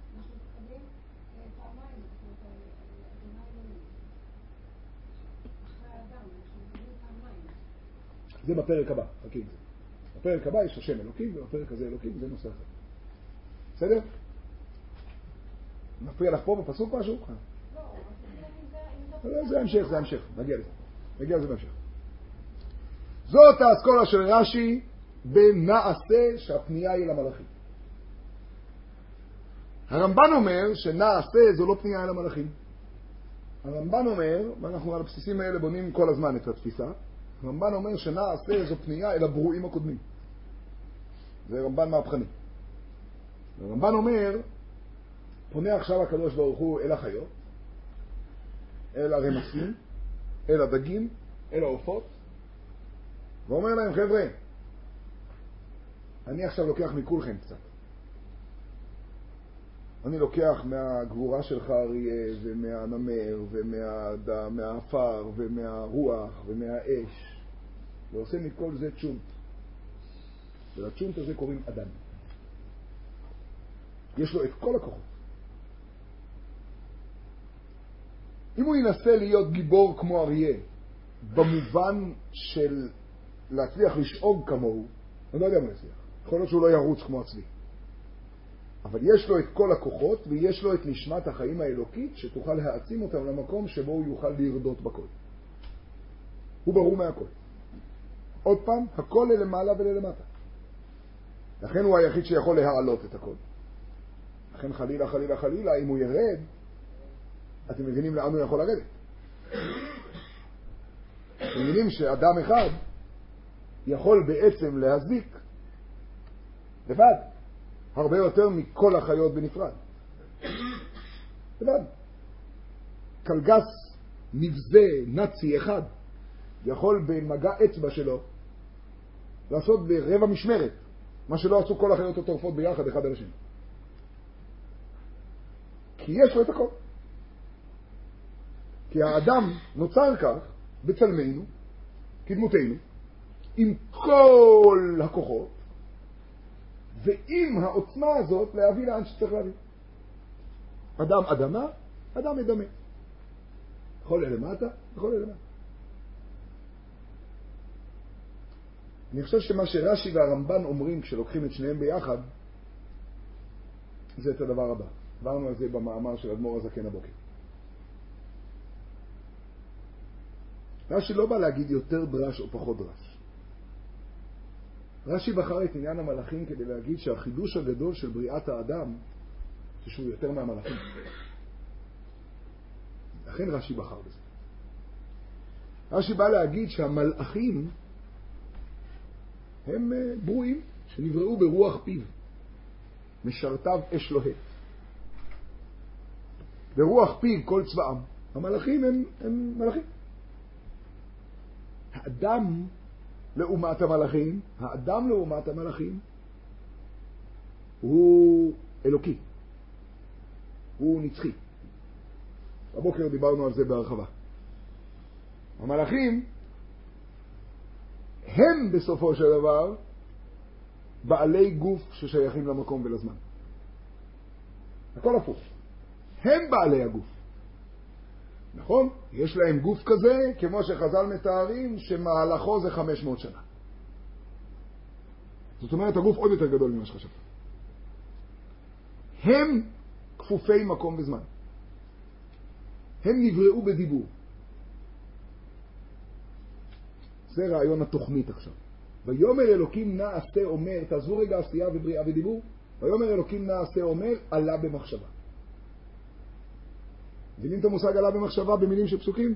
זה בפרק הבא, חכי את זה. בפרק הבא יש השם אלוקים, ובפרק הזה אלוקים, זה נושא אחר. בסדר? מפריע לך פה בפסוק משהו? לא, זה המשך, זה המשך. נגיע לזה. נגיע לזה בהמשך. זאת האסכולה של רש"י בנעשה, שהפנייה היא למלאכים. הרמב"ן אומר שנעשה זו לא פנייה אל המלאכים. הרמב"ן אומר, ואנחנו על הבסיסים האלה בונים כל הזמן את התפיסה, הרמב"ן אומר שנעשה זו פנייה אל הברואים הקודמים. זה רמב"ן מהפכני. הרמב"ן אומר, פונה עכשיו הקדוש ברוך הוא אל החיות, אל הרמסים, אל הדגים, אל העופות, ואומר להם, חבר'ה, אני עכשיו לוקח מכולכם קצת. אני לוקח מהגבורה שלך אריה, ומהנמר, ומהאפר, ומהרוח, ומהאש, ועושה מכל זה צ'ונט. ולצ'ונט הזה קוראים אדם. יש לו את כל הכוחות. אם הוא ינסה להיות גיבור כמו אריה, במובן של להצליח לשאוג כמוהו, אני לא יודע מה יצליח. יכול להיות שהוא לא ירוץ כמו הצבי. אבל יש לו את כל הכוחות, ויש לו את נשמת החיים האלוקית, שתוכל להעצים אותם למקום שבו הוא יוכל לרדות בכל. הוא ברור מהכל. עוד פעם, הכל ללמעלה וללמטה. לכן הוא היחיד שיכול להעלות את הכל. לכן חלילה, חלילה, חלילה, אם הוא ירד, אתם מבינים לאן הוא יכול לרדת. אתם מבינים שאדם אחד יכול בעצם להזיק לבד, הרבה יותר מכל החיות בנפרד. לבד. קלגס נבזה נאצי אחד יכול במגע אצבע שלו לעשות ברבע משמרת מה שלא עשו כל החיות הטורפות ביחד אחד על השני. כי יש לו את הכל. כי האדם נוצר כך בצלמנו, כדמותנו, עם כל הכוחות, ועם העוצמה הזאת להביא לאן שצריך להביא. אדם אדמה, אדם אדמה. יכול ללמטה, יכול ללמטה. אני חושב שמה שרש"י והרמב"ן אומרים כשלוקחים את שניהם ביחד, זה את הדבר הבא. עברנו על זה במאמר של אדמו"ר הזקן הבוקר. רש"י לא בא להגיד יותר דרש או פחות דרש. רש"י בחר את עניין המלאכים כדי להגיד שהחידוש הגדול של בריאת האדם זה שהוא יותר מהמלאכים. לכן רש"י בחר בזה. רש"י בא להגיד שהמלאכים הם ברואים שנבראו ברוח פיו, משרתיו אש לוהט. ברוח פיו כל צבאם. המלאכים הם, הם מלאכים. האדם לעומת המלאכים, האדם לעומת המלאכים הוא אלוקי. הוא נצחי. בבוקר דיברנו על זה בהרחבה. המלאכים הם בסופו של דבר בעלי גוף ששייכים למקום ולזמן. הכל הפוך. הם בעלי הגוף. נכון? יש להם גוף כזה, כמו שחז"ל מתארים, שמהלכו זה חמש מאות שנה. זאת אומרת, הגוף עוד יותר גדול ממה שחשבת. הם כפופי מקום וזמן. הם נבראו בדיבור. זה רעיון התוכנית עכשיו. ויאמר אלוקים נעשה אומר, תעזבו רגע עשייה ובריאה ודיבור. ויאמר אלוקים נעשה עמל, עלה במחשבה. מבינים את המושג עלה במחשבה במילים של פסוקים?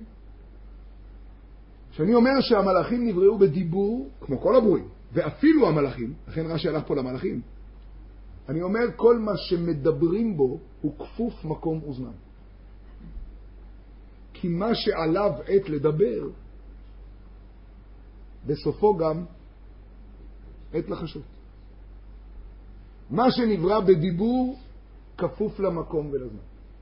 שאני אומר שהמלאכים נבראו בדיבור, כמו כל הברואים, ואפילו המלאכים, לכן רש"י הלך פה למלאכים, אני אומר כל מה שמדברים בו הוא כפוף מקום וזמן. כי מה שעליו עת לדבר, בסופו גם עת לחשות. מה שנברא בדיבור כפוף למקום ולזמן.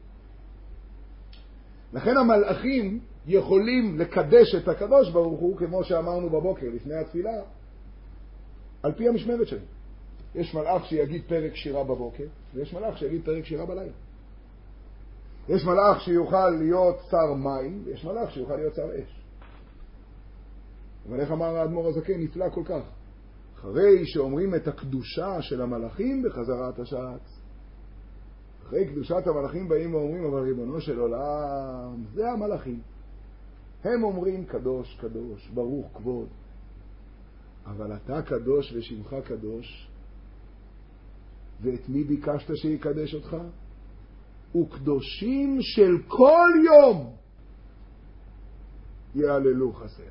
לכן המלאכים יכולים לקדש את הקדוש ברוך הוא, כמו שאמרנו בבוקר לפני התפילה, על פי המשמרת שלהם. יש מלאך שיגיד פרק שירה בבוקר, ויש מלאך שיגיד פרק שירה בלילה. יש מלאך שיוכל להיות שר מים, ויש מלאך שיוכל להיות שר אש. אבל איך אמר האדמו"ר הזקן, נפלא כל כך. אחרי שאומרים את הקדושה של המלאכים בחזרת השעץ, אחרי קדושת המלאכים באים ואומרים, אבל ריבונו של עולם, זה המלאכים. הם אומרים קדוש, קדוש, ברוך כבוד. אבל אתה קדוש ושמך קדוש, ואת מי ביקשת שיקדש אותך? וקדושים של כל יום יעללו חסר.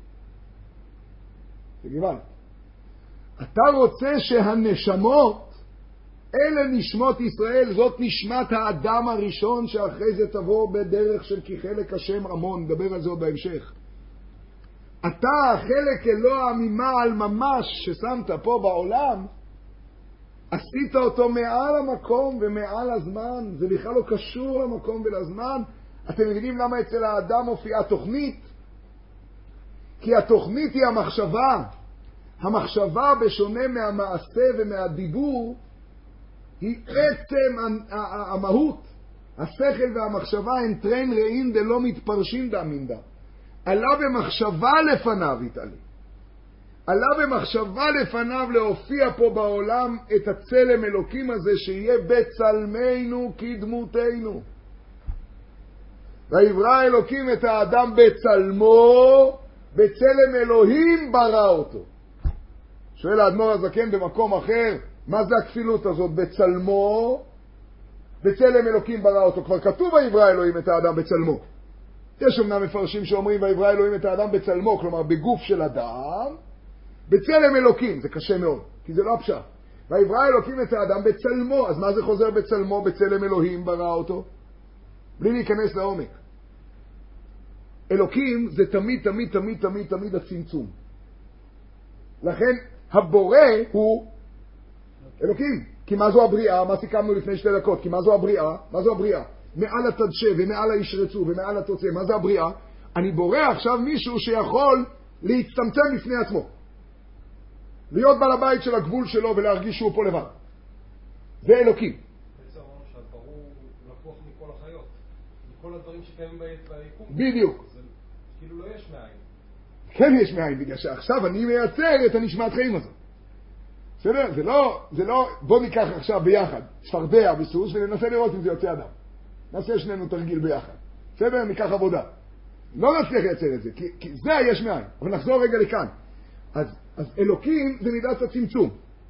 זה גבעת. אתה רוצה שהנשמות, אלה נשמות ישראל, זאת נשמת האדם הראשון שאחרי זה תבוא בדרך של כי חלק השם המון, נדבר על זה עוד בהמשך. אתה החלק אלוה ממעל ממש ששמת פה בעולם, עשית אותו מעל המקום ומעל הזמן, זה בכלל לא קשור למקום ולזמן. אתם מבינים למה אצל האדם מופיעה תוכנית? כי התוכנית היא המחשבה. המחשבה בשונה מהמעשה ומהדיבור היא עצם המהות. השכל והמחשבה הם טרין רעין דלא מתפרשים דאמינדה. עלה במחשבה לפניו התעלה. עלה במחשבה לפניו להופיע פה בעולם את הצלם אלוקים הזה שיהיה בצלמנו כדמותנו. ויברא אלוקים את האדם בצלמו, בצלם אלוהים ברא אותו. שואל האדמו"ר הזקן במקום אחר, מה זה הכפילות הזאת? בצלמו, בצלם אלוקים ברא אותו. כבר כתוב ויברא אלוהים את האדם בצלמו. יש אמנם מפרשים שאומרים ויברא אלוהים את האדם בצלמו, כלומר בגוף של אדם, בצלם אלוקים. זה קשה מאוד, כי זה לא הפשט. ויברא אלוקים את האדם בצלמו. אז מה זה חוזר בצלמו? בצלם אלוהים ברא אותו. בלי להיכנס לעומק. אלוקים זה תמיד תמיד תמיד תמיד תמיד הצמצום. לכן הבורא הוא אלוקים. כי מה זו הבריאה? מה סיכמנו לפני שתי דקות? כי מה זו הבריאה? מה זו הבריאה? מעל התדשה ומעל הישרצו ומעל התוצא. מה זה הבריאה? אני בורא עכשיו מישהו שיכול להצטמצם לפני עצמו. להיות בעל הבית של הגבול שלו ולהרגיש שהוא פה לבד. זה אלוקים. בעצם אמרנו שהברור לקוח מכל החיות. מכל הדברים שקיימים ביקום. בדיוק. זה כאילו לא יש מאין. כן יש מאין, בגלל שעכשיו אני מייצר את הנשמת חיים הזאת. בסדר? זה לא, זה לא, בוא ניקח עכשיו ביחד צפרדע בסוס וננסה לראות אם זה יוצא אדם. נעשה שנינו תרגיל ביחד. בסדר? ניקח עבודה. לא נצליח לייצר את זה, כי, כי זה יש מאין. אבל נחזור רגע לכאן. אז, אז אלוקים זה מידת הצמצום.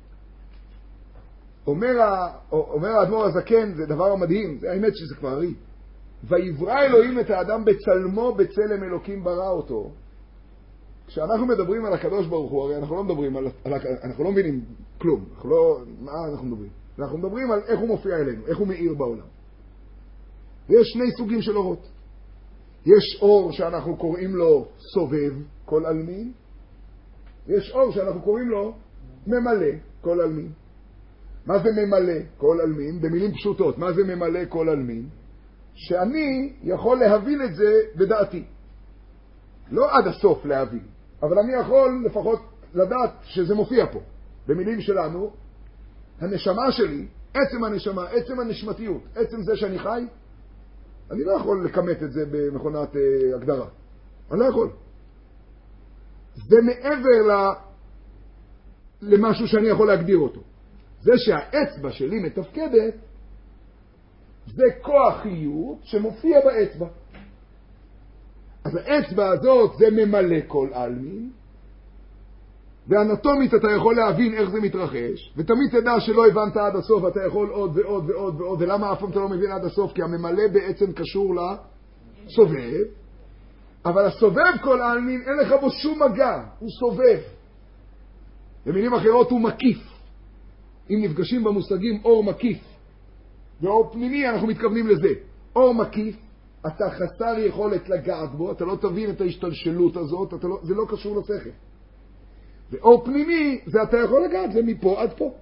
אומר, אומר האדמו"ר הזקן, זה דבר מדהים, זה האמת שזה כבר הרי. ויברא אלוהים את האדם בצלמו, בצלם אלוקים ברא אותו. כשאנחנו מדברים על הקדוש ברוך הוא, הרי אנחנו לא מדברים על, על אנחנו לא מבינים כלום. אנחנו לא, מה אנחנו מדברים? אנחנו מדברים על איך הוא מופיע אלינו, איך הוא מאיר בעולם. ויש שני סוגים של אורות. יש אור שאנחנו קוראים לו סובב כל אלמין, ויש אור שאנחנו קוראים לו ממלא כל אלמין. מה זה ממלא כל אלמין? במילים פשוטות, מה זה ממלא כל אלמין? שאני יכול להבין את זה בדעתי. לא עד הסוף להבין, אבל אני יכול לפחות לדעת שזה מופיע פה. במילים שלנו, הנשמה שלי, עצם הנשמה, עצם הנשמתיות, עצם זה שאני חי, אני לא יכול לקמת את זה במכונת אה, הגדרה. אני לא יכול. זה מעבר ל... למשהו שאני יכול להגדיר אותו. זה שהאצבע שלי מתפקדת, זה כוח חיות שמופיע באצבע. אז האצבע הזאת זה ממלא כל אלמין, ואנטומית אתה יכול להבין איך זה מתרחש, ותמיד תדע שלא הבנת עד הסוף, אתה יכול עוד ועוד ועוד ועוד, ולמה אף פעם אתה לא מבין עד הסוף? כי הממלא בעצם קשור לסובב, אבל הסובב כל העלמין אין לך בו שום מגע, הוא סובב. במילים אחרות הוא מקיף. אם נפגשים במושגים אור מקיף ואור פנימי, אנחנו מתכוונים לזה. אור מקיף, אתה חסר יכולת לגעת בו, אתה לא תבין את ההשתלשלות הזאת, לא, זה לא קשור לשכל. ואור פנימי, זה אתה יכול לגעת, זה מפה עד פה.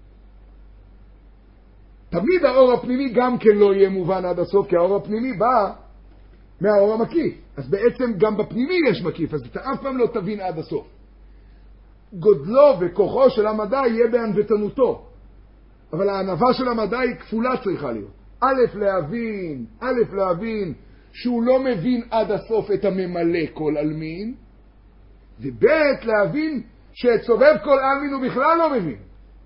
תמיד האור הפנימי גם כן לא יהיה מובן עד הסוף, כי האור הפנימי בא מהאור המקיף. אז בעצם גם בפנימי יש מקיף, אז אתה אף פעם לא תבין עד הסוף. גודלו וכוחו של המדע יהיה בענוותנותו. אבל הענווה של המדע היא כפולה צריכה להיות. א', להבין, א', להבין שהוא לא מבין עד הסוף את הממלא כל אלמין, וב', להבין שאת סובב כל אלמין הוא בכלל לא מבין.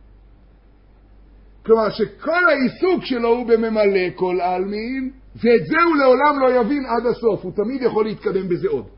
כלומר שכל העיסוק שלו הוא בממלא כל אלמין, ואת זה הוא לעולם לא יבין עד הסוף, הוא תמיד יכול להתקדם בזה עוד.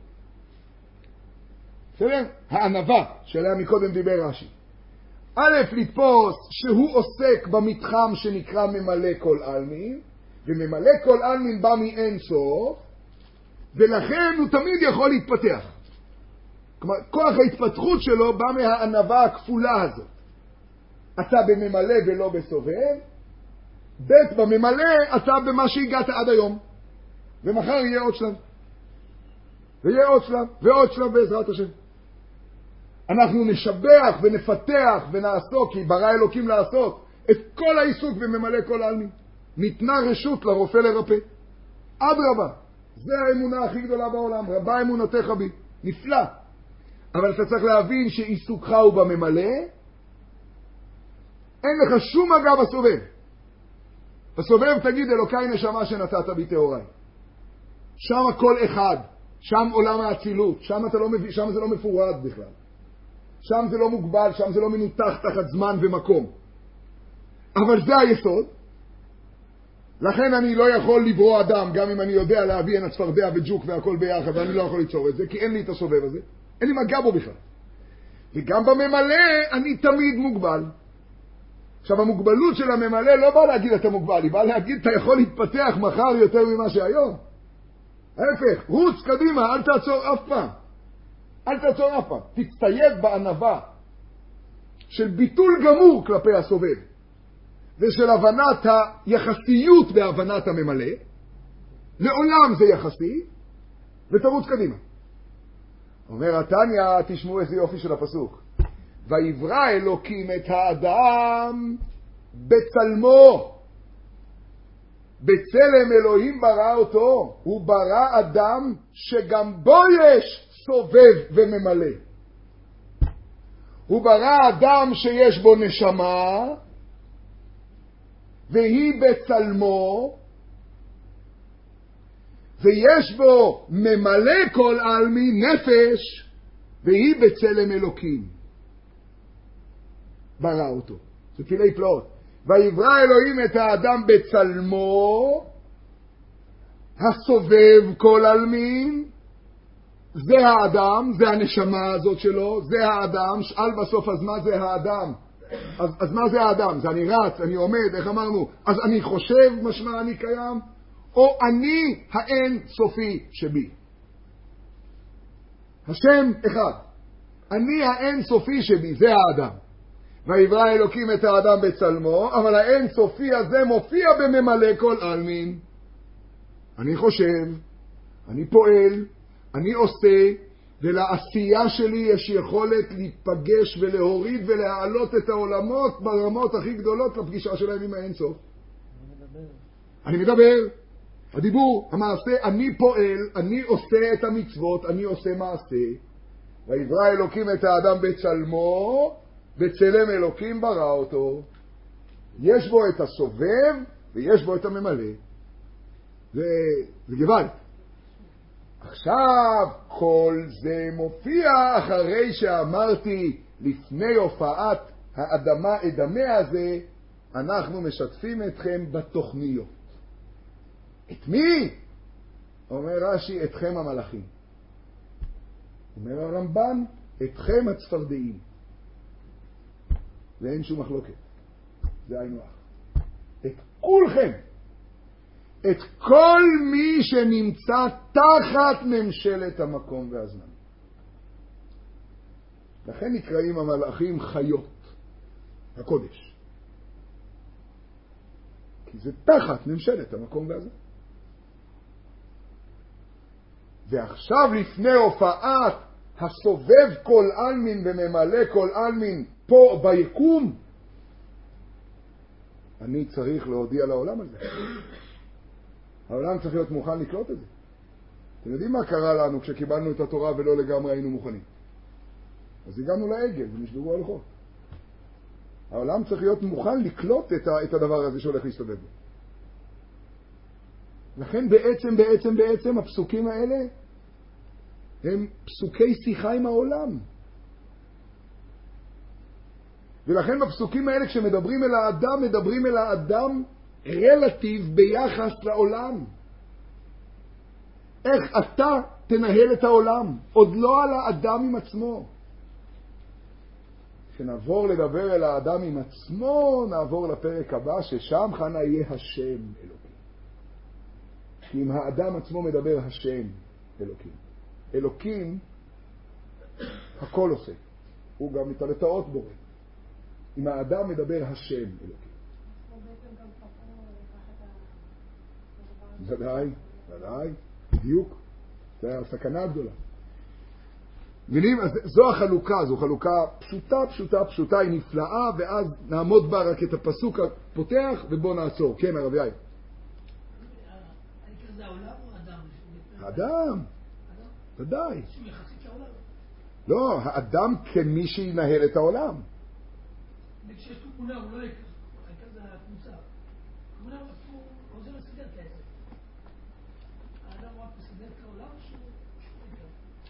בסדר? הענווה שעליה מקודם דיבר רש"י. א', לתפוס שהוא עוסק במתחם שנקרא ממלא כל אלמין, וממלא כל אלמין בא מאין סוף, ולכן הוא תמיד יכול להתפתח. כלומר, כוח ההתפתחות שלו בא מהענווה הכפולה הזאת. אתה בממלא ולא בסובב, ב' בממלא אתה במה שהגעת עד היום, ומחר יהיה עוד שלב, ויהיה עוד שלב, ועוד שלב בעזרת השם. אנחנו נשבח ונפתח ונעסוק, כי ברא אלוקים לעשות את כל העיסוק בממלא כל אלמין. ניתנה רשות לרופא לרפא. אדרבה, זה האמונה הכי גדולה בעולם, רבה אמונתך בי, נפלא. אבל אתה צריך להבין שעיסוקך הוא בממלא, אין לך שום מגע בסובב. בסובב תגיד אלוקיי נשמה שנתת בי טהוריי. שם הכל אחד, שם עולם האצילות, שם, אתה לא מבין, שם זה לא מפורד בכלל. שם זה לא מוגבל, שם זה לא מנותח תחת זמן ומקום. אבל זה היסוד. לכן אני לא יכול לברוא אדם, גם אם אני יודע להביא הנה צפרדע וג'וק והכל ביחד, ואני לא יכול ליצור את זה, כי אין לי את הסובב הזה. אין לי מגע בו בכלל. וגם בממלא אני תמיד מוגבל. עכשיו, המוגבלות של הממלא לא בא להגיד אתה מוגבל, היא באה להגיד אתה יכול להתפתח מחר יותר ממה שהיום. ההפך, רוץ קדימה, אל תעצור אף פעם. אל תעצור אף פעם. תצטייד בענווה של ביטול גמור כלפי הסובב, ושל הבנת היחסיות בהבנת הממלא. לעולם זה יחסי, ותרוץ קדימה. אומר התניא, תשמעו איזה יופי של הפסוק. ויברא אלוקים את האדם בצלמו. בצלם אלוהים ברא אותו. הוא ברא אדם שגם בו יש סובב וממלא. הוא ברא אדם שיש בו נשמה, והיא בצלמו, ויש בו ממלא כל עלמי נפש, והיא בצלם אלוקים. ברא אותו. זה פלאי פלאות. ויברא אלוהים את האדם בצלמו, הסובב כל עלמין, זה האדם, זה הנשמה הזאת שלו, זה האדם. שאל בסוף, אז מה זה האדם? אז, אז מה זה האדם? זה אני רץ, אני עומד, איך אמרנו? אז אני חושב משמע אני קיים, או אני האין סופי שבי. השם אחד. אני האין סופי שבי, זה האדם. ויברא אלוקים את האדם בצלמו, אבל האין סופי הזה מופיע בממלא כל עלמין. אני חושב, אני פועל, אני עושה, ולעשייה שלי יש יכולת להתפגש ולהוריד ולהעלות את העולמות ברמות הכי גדולות לפגישה שלהם עם האין סוף. אני מדבר. אני מדבר. הדיבור, המעשה, אני פועל, אני עושה את המצוות, אני עושה מעשה. ויברא אלוקים את האדם בצלמו, בצלם אלוקים ברא אותו. יש בו את הסובב ויש בו את הממלא. זה, זה גוואלד. עכשיו כל זה מופיע אחרי שאמרתי לפני הופעת האדמה אדמה הזה, אנחנו משתפים אתכם בתוכניות. את מי? אומר רש"י, אתכם המלאכים. אומר הרמב"ן, אתכם הצפרדעים. ואין שום מחלוקת. זה היינו הך. את כולכם, את כל מי שנמצא תחת ממשלת המקום והזמן. לכן נקראים המלאכים חיות הקודש. כי זה תחת ממשלת המקום והזמן. ועכשיו לפני הופעת הסובב כל אלמין וממלא כל אלמין פה ביקום, אני צריך להודיע לעולם הזה. העולם צריך להיות מוכן לקלוט את זה. אתם יודעים מה קרה לנו כשקיבלנו את התורה ולא לגמרי היינו מוכנים? אז הגענו לעגל ונשברו הלכות. העולם צריך להיות מוכן לקלוט את, ה, את הדבר הזה שהולך להסתובב בו. לכן בעצם, בעצם, בעצם הפסוקים האלה הם פסוקי שיחה עם העולם. ולכן בפסוקים האלה כשמדברים אל האדם, מדברים אל האדם רלטיב ביחס לעולם. איך אתה תנהל את העולם, עוד לא על האדם עם עצמו. כשנעבור לדבר אל האדם עם עצמו, נעבור לפרק הבא, ששם חנה יהיה השם אלוקים. כי אם האדם עצמו מדבר השם אלוקים. אלוקים הכל עושה. הוא גם את הלטאות בורא. אם האדם מדבר השם אלוקים. ודאי, ודאי, בדיוק. זה הסכנה הגדולה. מבינים? אז זו החלוקה, זו חלוקה פשוטה, פשוטה, פשוטה, היא נפלאה, ואז נעמוד בה רק את הפסוק הפותח, ובוא נעצור. כן, הרב יאיר. זה העולם או האדם? האדם. ודאי. לא, האדם כמי שינהל את העולם. כשיש לו תמונה, הוא לא יקר. העיקר זה הקבוצה. תמונה הוא עוזר לסדר את העסק. האדם הוא רק מסדר את העולם שהוא יקר.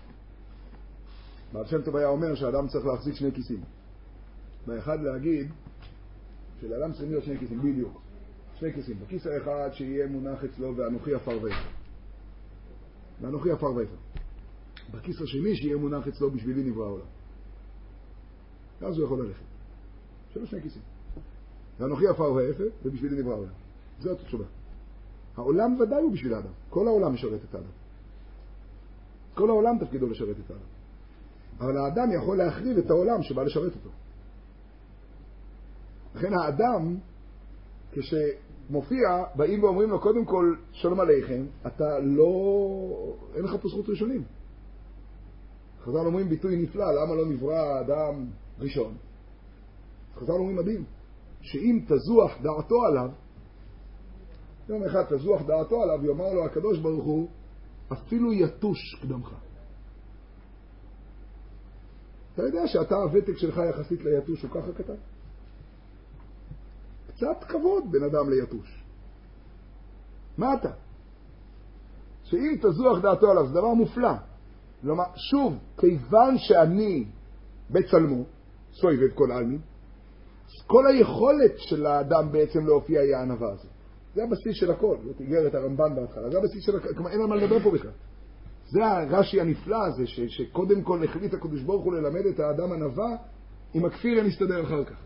בעל שם טוב היה אומר שהאדם צריך להחזיק שני כיסים. באחד להגיד שלאדם צריכים להיות שני כיסים, בדיוק. שני כיסים. בכיס האחד שיהיה מונח אצלו ואנוכי עפר ואפר. ואנוכי עפר ואפר. בכיס השני שיהיה מונח אצלו בשבילי נברא העולם. אז הוא יכול ללכת. שלו שני כיסים. ואנוכי עפר ואפר ובשבילי נברא העולם. זאת התשובה. העולם ודאי הוא בשביל האדם. כל העולם משרת את האדם. כל העולם תפקידו לשרת את האדם. אבל האדם יכול להחריב את העולם שבא לשרת אותו. לכן האדם, כשמופיע, באים ואומרים לו, קודם כל, שלום עליכם, אתה לא... אין לך פה זכות ראשונים. חז"ל אומרים ביטוי נפלא, למה לא נברא האדם ראשון? חז"ל אומרים מדהים, שאם תזוח דעתו עליו, יום אחד תזוח דעתו עליו, יאמר לו הקדוש ברוך הוא, אפילו יתוש קדמך. אתה יודע שאתה הוותק שלך יחסית ליתוש הוא ככה קטן? קצת כבוד בין אדם ליתוש. מה אתה? שאם תזוח דעתו עליו, זה דבר מופלא. כלומר, שוב, כיוון שאני בצלמו, סויבב כל עלמין, כל היכולת של האדם בעצם להופיע היא הענווה הזאת. זה הבסיס של הכל. זה תיגר את הרמב"ן בהתחלה. זה הבסיס של הכל. כלומר, אין על מה לדבר פה בכלל. זה הרש"י הנפלא הזה, ש- שקודם כל החליט הקדוש ברוך הוא ללמד את האדם ענווה, עם הכפיר נסתדר אחר כך.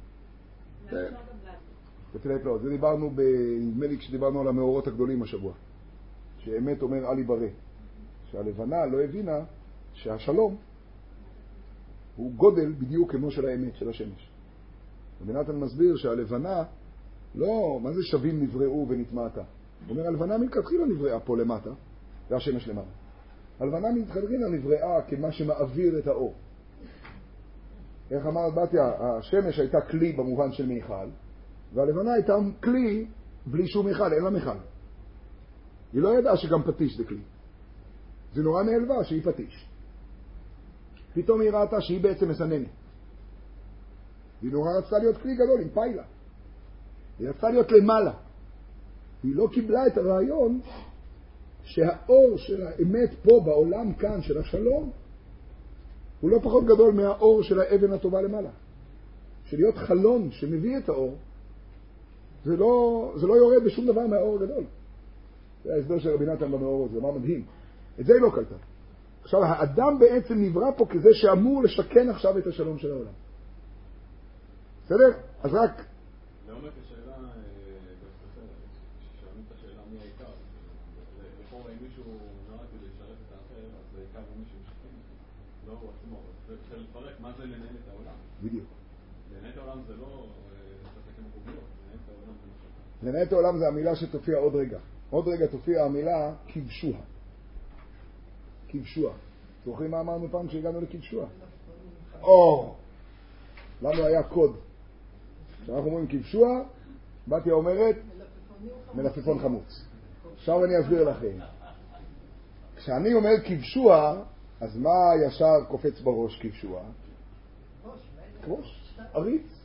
זה דיברנו, נדמה לי כשדיברנו על המאורות הגדולים השבוע. שאמת אומר עלי ברא. שהלבנה לא הבינה שהשלום הוא גודל בדיוק כמו של האמת, של השמש. ובנתן מסביר שהלבנה, לא, מה זה שווים נבראו ונתמעתה? הוא אומר, הלבנה מלכתחילה נבראה פה למטה, והשמש למעלה. הלבנה מלכתחילה נבראה כמה שמעביר את האור. איך אמרת בתיה, השמש הייתה כלי במובן של מיכל, והלבנה הייתה כלי בלי שום מיכל, אין לה מיכל. היא לא ידעה שגם פטיש זה כלי. זה נורא נעלבה שהיא פטיש. פתאום היא ראתה שהיא בעצם מסננת. היא נורא רצתה להיות כלי גדול עם פיילה. היא רצתה להיות למעלה. היא לא קיבלה את הרעיון שהאור של האמת פה בעולם כאן של השלום הוא לא פחות גדול מהאור של האבן הטובה למעלה. שלהיות חלון שמביא את האור זה לא, זה לא יורד בשום דבר מהאור הגדול. זה ההסבר של רבי נתן במאורות, זה מה מדהים. את זה היא לא קלטה. עכשיו האדם בעצם נברא פה כזה שאמור לשכן עכשיו את השלום של העולם. בסדר? אז רק... לעומק השאלה, כששואלים את השאלה מי העיקר, לכאורה אם מישהו נועד כדי לשרת את האחר, אז זה עיקר ומישהו משתים. לא הוא עצמו, צריך לפרק מה זה לנהל את העולם. בדיוק. לנהל את העולם זה לא לתת מקובלות, לנהל את העולם זה משהו. לנהל את העולם זה המילה שתופיע עוד רגע. עוד רגע תופיע המילה כבשוה. כבשוה. זוכרים מה אמרנו פעם כשהגענו לכבשוה? או! לנו היה קוד. כשאנחנו אומרים כבשוה, בתיה אומרת מלפפון חמוץ. עכשיו אני אסביר לכם. כשאני אומר כבשוה, אז מה ישר קופץ בראש כבשוה? כבוש, עריץ.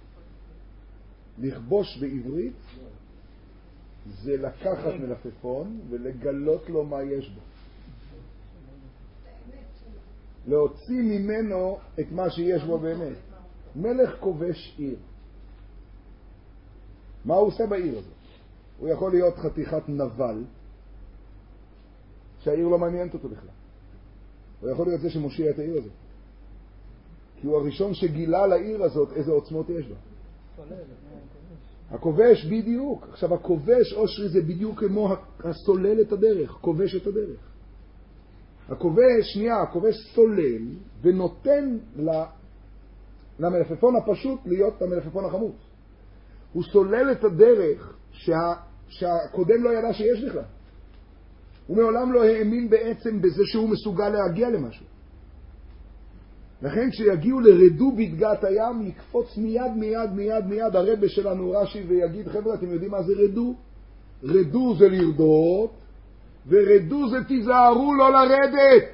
לכבוש בעברית זה לקחת מלפפון ולגלות לו מה יש בו. להוציא ממנו את מה שיש בו באמת. מלך כובש עיר. מה הוא עושה בעיר הזאת? הוא יכול להיות חתיכת נבל שהעיר לא מעניינת אותו בכלל. הוא יכול להיות זה שמושיע את העיר הזאת. כי הוא הראשון שגילה לעיר הזאת איזה עוצמות יש בה. הכובש בדיוק. עכשיו הכובש אושרי זה בדיוק כמו הסולל את הדרך, כובש את הדרך. הכובש, שנייה, הכובש סולל ונותן למלפפון הפשוט להיות המלפפון החמוץ. הוא סולל את הדרך שה, שהקודם לא ידע שיש בכלל. הוא מעולם לא האמין בעצם בזה שהוא מסוגל להגיע למשהו. לכן כשיגיעו לרדו בדגת הים, יקפוץ מיד מיד מיד מיד הרב שלנו רש"י ויגיד, חבר'ה, אתם יודעים מה זה רדו? רדו זה לרדות, ורדו זה תיזהרו לא לרדת.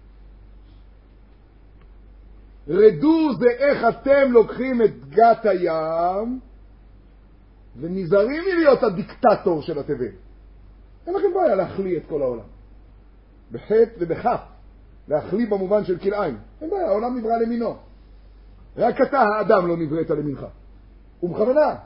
רדו זה איך אתם לוקחים את דגת הים ונזהרים מלהיות הדיקטטור של התבל. אין לכם בעיה להחליא את כל העולם. בחטא ובכף. להחליא במובן של כלאיים. אין בעיה, העולם נברא למינו. רק אתה, האדם, לא נבראת למינך. ובכוונה.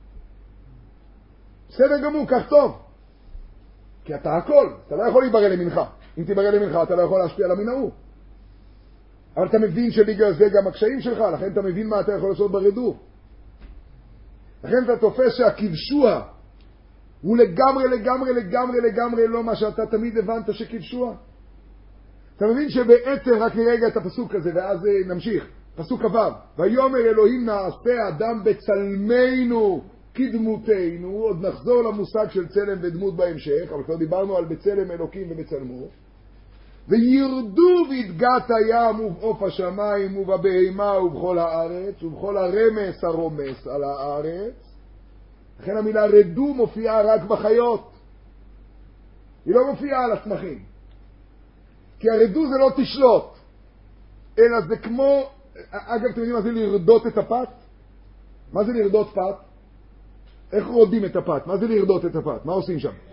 בסדר גמור, כך טוב. כי אתה הכל. אתה לא יכול להיברא למינך. אם תיברא למינך, אתה לא יכול להשפיע על המין ההוא. אבל אתה מבין שבגלל זה גם הקשיים שלך, לכן אתה מבין מה אתה יכול לעשות ברדוף. לכן אתה תופס שהכבשוע הוא לגמרי, לגמרי, לגמרי, לגמרי לא מה שאתה תמיד הבנת שכבשוע. אתה מבין שבעצם, רק נרגע את הפסוק הזה, ואז נמשיך. פסוק כ"ו. ויאמר אלוהים נעשה אדם בצלמנו כדמותנו, עוד נחזור למושג של צלם ודמות בהמשך, אבל כבר דיברנו על בצלם אלוקים ובצלמו. וירדו בדגת הים ובעוף השמיים ובבהמה ובכל הארץ ובכל הרמס הרומס על הארץ. לכן המילה רדו מופיעה רק בחיות. היא לא מופיעה על הצמחים. כי הרדו זה לא תשלוט. אלא זה כמו, אגב אתם יודעים מה זה לרדות את הפת? מה זה לרדות פת? איך רודים את הפת? מה זה לרדות את הפת? מה עושים שם?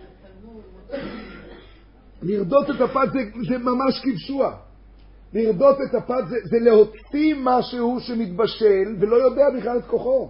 לרדות את הפת זה, זה ממש כבשוע. לרדות את הפת זה, זה להוציא משהו שמתבשל ולא יודע בכלל את כוחו.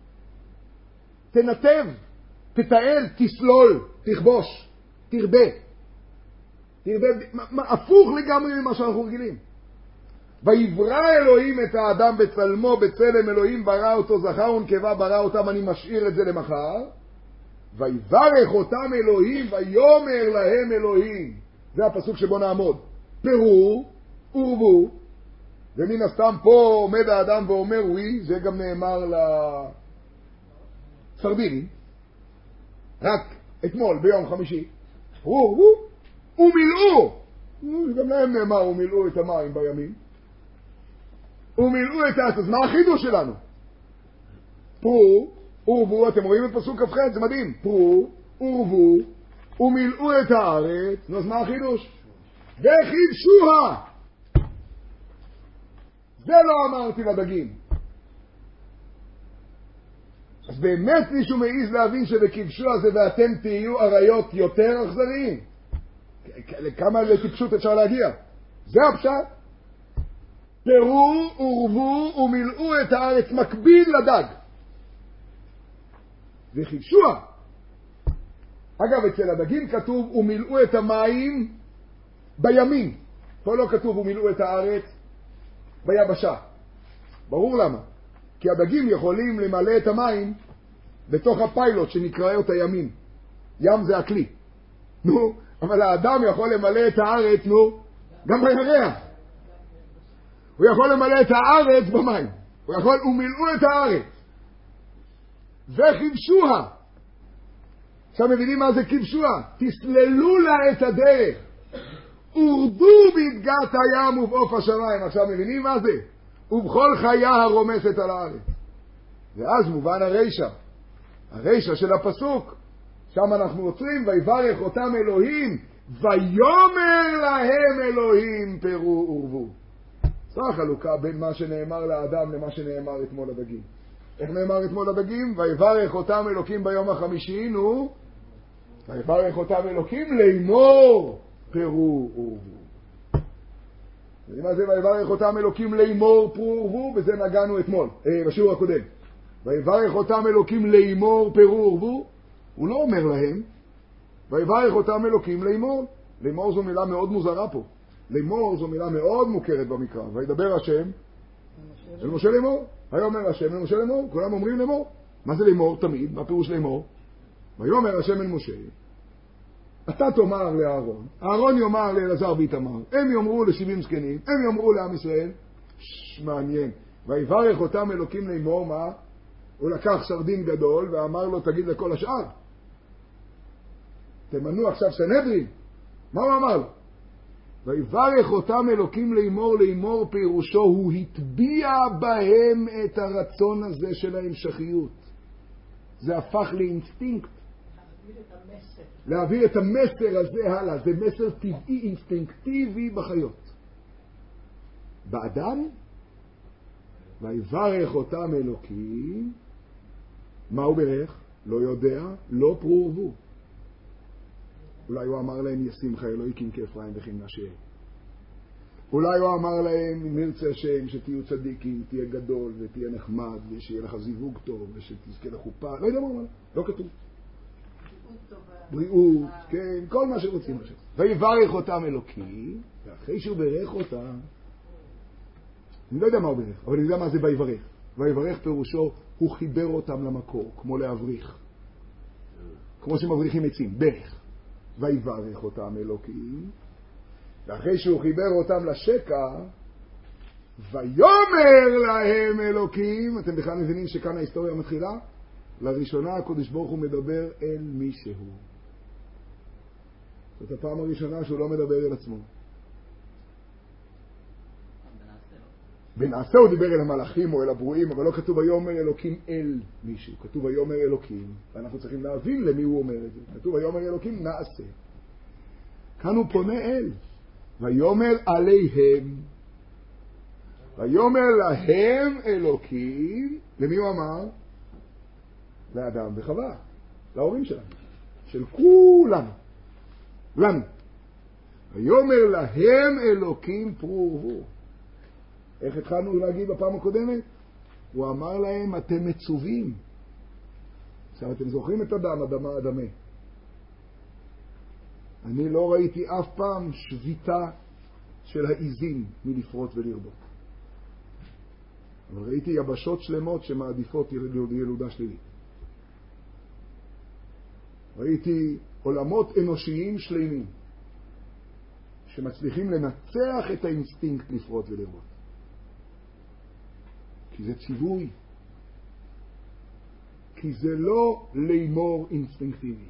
תנתב, תתעל, תסלול, תכבוש, תרבה. תרבה, מה, מה, הפוך לגמרי ממה שאנחנו רגילים. ויברא אלוהים את האדם בצלמו, בצלם אלוהים ברא אותו, זכר ונקבה ברא אותם, אני משאיר את זה למחר. ויברך אותם אלוהים ויאמר להם אלוהים. זה הפסוק שבו נעמוד. פרו, עורבו. ומן הסתם פה עומד האדם ואומר ווי, זה גם נאמר לסרדינים. רק אתמול ביום חמישי. עורבו ומילאו. גם להם נאמר ומילאו את המים בימים. ומילאו את הארץ. אז מה החידוש שלנו? פרו, עורבו, אתם רואים את פסוק כ"ח, זה מדהים. פרו, עורבו, ומילאו את הארץ. נו, אז מה החידוש? וכבשוה. זה לא אמרתי לדגים. אז באמת מישהו מעיז להבין שבכבשוה זה ואתם תהיו עריות יותר אכזריים. לכמה לטיפשות אפשר להגיע? זה הפשט. פרו, עורבו, ומילאו את הארץ מקביל לדג. וכבשוה. אגב, אצל הדגים כתוב ומילאו את המים בימים. פה לא כתוב ומילאו את הארץ ביבשה. ברור למה. כי הדגים יכולים למלא את המים בתוך הפיילוט שנקרא את הימים. ים זה הכלי. נו, אבל האדם יכול למלא את הארץ, נו, גם בירח. הוא יכול למלא את הארץ במים. הוא יכול, ומילאו את הארץ. וכיבשוה. עכשיו מבינים מה זה כיבשוה? תסללו לה את הדרך. ורדו בדגת הים ובעוף השמיים. עכשיו מבינים מה זה? ובכל חיה הרומסת על הארץ. ואז מובן הרישה. הרישה של הפסוק. שם אנחנו עוצרים, ויברך אותם אלוהים, ויאמר להם אלוהים פרו ורבו. זו החלוקה בין מה שנאמר לאדם למה שנאמר אתמול לדגים. איך נאמר אתמול לדגים? ויברך אותם אלוקים ביום החמישי, נו, ויברך אותם אלוקים לאמור פרו ורבו. מה זה ויברך אותם אלוקים לאמור פרו ורבו? בזה נגענו אתמול, אה, בשיעור הקודם. ויברך אותם אלוקים לאמור פרו ורבו. הוא לא אומר להם, ויברך אותם אלוקים לאמור. לאמור זו מילה מאוד מוזרה פה. לאמור זו מילה מאוד מוכרת במקרא. וידבר השם אל משה לאמור. ויאמר השם אל משה לאמור. כולם אומרים לאמור. מה זה לאמור תמיד? מה פירוש לאמור? ויאמר השם אל משה, אתה תאמר לאהרון, אהרון יאמר לאלעזר ואיתמר, הם יאמרו לשבעים זקנים, הם יאמרו לעם ישראל. שש, מעניין. ויברך אותם אלוקים לאמור, מה? הוא לקח סרדין גדול ואמר לו, תגיד לכל השאר, תמנו עכשיו סנהדרין. מה הוא אמר לו? ויברך אותם אלוקים לאמור. לאמור פירושו, הוא הטביע בהם את הרצון הזה של ההמשכיות. זה הפך לאינסטינקט. להעביר את המסר. להעביר את המסר הזה הלאה. זה מסר טבעי, אינסטינקטיבי בחיות. באדם, ויברך אותם אלוקים. מה הוא ברך? לא יודע, לא פרו ורבו. אולי הוא אמר להם ישימך אלוהיקים כאפרים וכמנשה. אולי הוא אמר להם אם נרצה השם שתהיו צדיקים, תהיה גדול ותהיה נחמד ושיהיה לך זיווג טוב ושתזכה לחופה. לא יודע מה אומר, לא כתוב. בריאות, כן, כל מה שרוצים עכשיו. ויברך אותם אלוקים, ואחרי שהוא ברך אותם, אני לא יודע מה הוא ברך, אבל אני יודע מה זה ויברך. ויברך פירושו, הוא חיבר אותם למקור, כמו להבריך. כמו שמבריחים עצים, ברך. ויברך אותם אלוקים, ואחרי שהוא חיבר אותם לשקע, ויאמר להם אלוקים. אתם בכלל מבינים שכאן ההיסטוריה מתחילה? לראשונה הקדוש ברוך הוא מדבר אל מישהו. זאת הפעם הראשונה שהוא לא מדבר אל עצמו. בנעשה הוא דיבר אל המלאכים או אל הברואים, אבל לא כתוב ויאמר אלוקים אל מישהו. כתוב ויאמר אלוקים, ואנחנו צריכים להבין למי הוא אומר את זה. כתוב ויאמר אלוקים נעשה. כאן הוא פונה אל. ויאמר עליהם. ויאמר להם אלוקים. למי הוא אמר? לאדם וחווה. להורים שלנו. של כולנו. לנו. ויאמר להם אלוקים פרו ורבו. איך התחלנו להגיד בפעם הקודמת? הוא אמר להם, אתם מצווים. עכשיו, אתם זוכרים את אדם, אדמה, אדמה. אני לא ראיתי אף פעם שביתה של העיזים מלפרוט ולרבות. אבל ראיתי יבשות שלמות שמעדיפות ילודה שלילית. ראיתי עולמות אנושיים שלמים שמצליחים לנצח את האינסטינקט לפרוט ולרבות. כי זה ציווי. כי זה לא לאמור אינסטינקטיבי.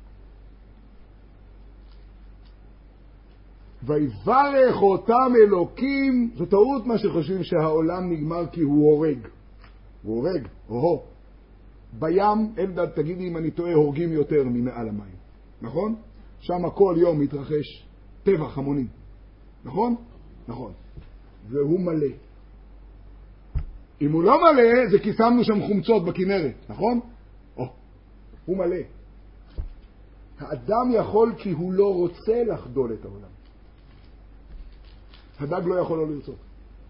ויברך אותם אלוקים. זו טעות מה שחושבים שהעולם נגמר כי הוא הורג. הוא הורג, הו. בים, אלדד תגידי אם אני טועה, הורגים יותר ממעל המים. נכון? שם כל יום מתרחש טבח המונים. נכון? נכון. והוא מלא. אם הוא לא מלא, זה כי שמנו שם חומצות בכנרת, נכון? או, הוא מלא. האדם יכול כי הוא לא רוצה לחדול את העולם. הדג לא יכול לא לרצות.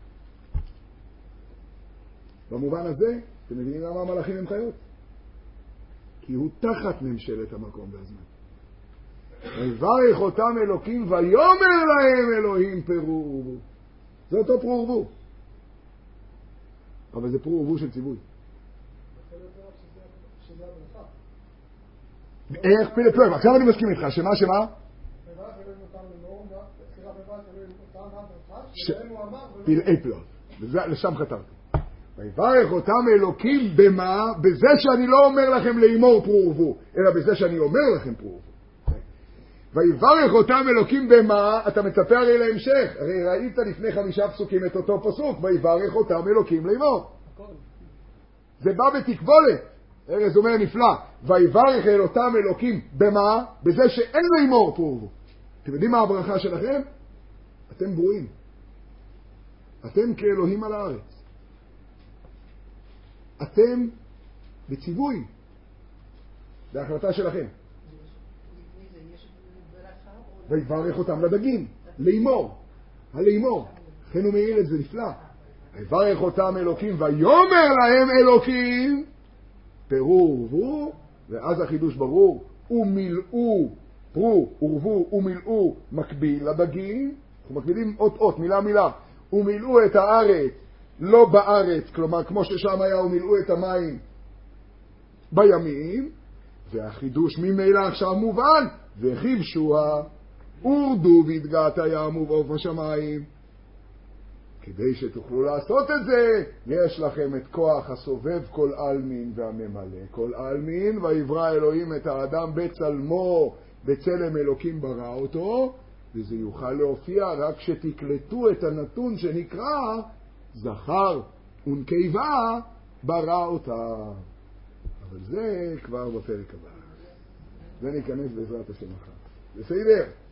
במובן הזה, אתם מבינים למה המלאכים הם חיות? כי הוא תחת ממשלת המקום והזמן. ויברך אותם אלוקים ויאמר להם אלוהים פרו ורבו. זה אותו פרו ורבו. אבל זה פרו ורבו של ציווי. איך פילה פלואים? עכשיו אני מסכים איתך, שמה שמה? פלאי פלואים. לשם חתרתי. ויברך אותם אלוקים במה? בזה שאני לא אומר לכם לאמור פרו ורבו, אלא בזה שאני אומר לכם פרו ורבו. ויברך אותם אלוקים במה? אתה מצפה הרי להמשך. הרי ראית לפני חמישה פסוקים את אותו פסוק. ויברך אותם אלוקים לאמור. זה בא בתקבולת. ארז אומר נפלא. ויברך אל אותם אלוקים במה? בזה שאין לאמור פרו ורבו. אתם יודעים מה הברכה שלכם? אתם ברואים. אתם כאלוהים על הארץ. אתם בציווי. זה החלטה שלכם. ויברך אותם לדגים, לאמור, הלאמור. לכן הוא מעיר את זה נפלא. ויברך אותם אלוקים, ויאמר להם אלוקים, פרו ורבו, ואז החידוש ברור, ומילאו, פרו ורבו ומילאו מקביל לדגים, אנחנו מקבילים אות אות, מילה מילה, ומילאו את הארץ, לא בארץ, כלומר כמו ששם היה, ומילאו את המים בימים, והחידוש ממילא עכשיו מובן, וכיבשוה, ורדו והתגעת הים ובעוף השמיים. כדי שתוכלו לעשות את זה, יש לכם את כוח הסובב כל אלמין והממלא כל אלמין, ויברא אלוהים את האדם בצלמו, בצלם אלוקים ברא אותו, וזה יוכל להופיע רק שתקלטו את הנתון שנקרא זכר ונקבה ברא אותה. אבל זה כבר בפרק הבא. זה ניכנס בעזרת השם אחר. בסדר?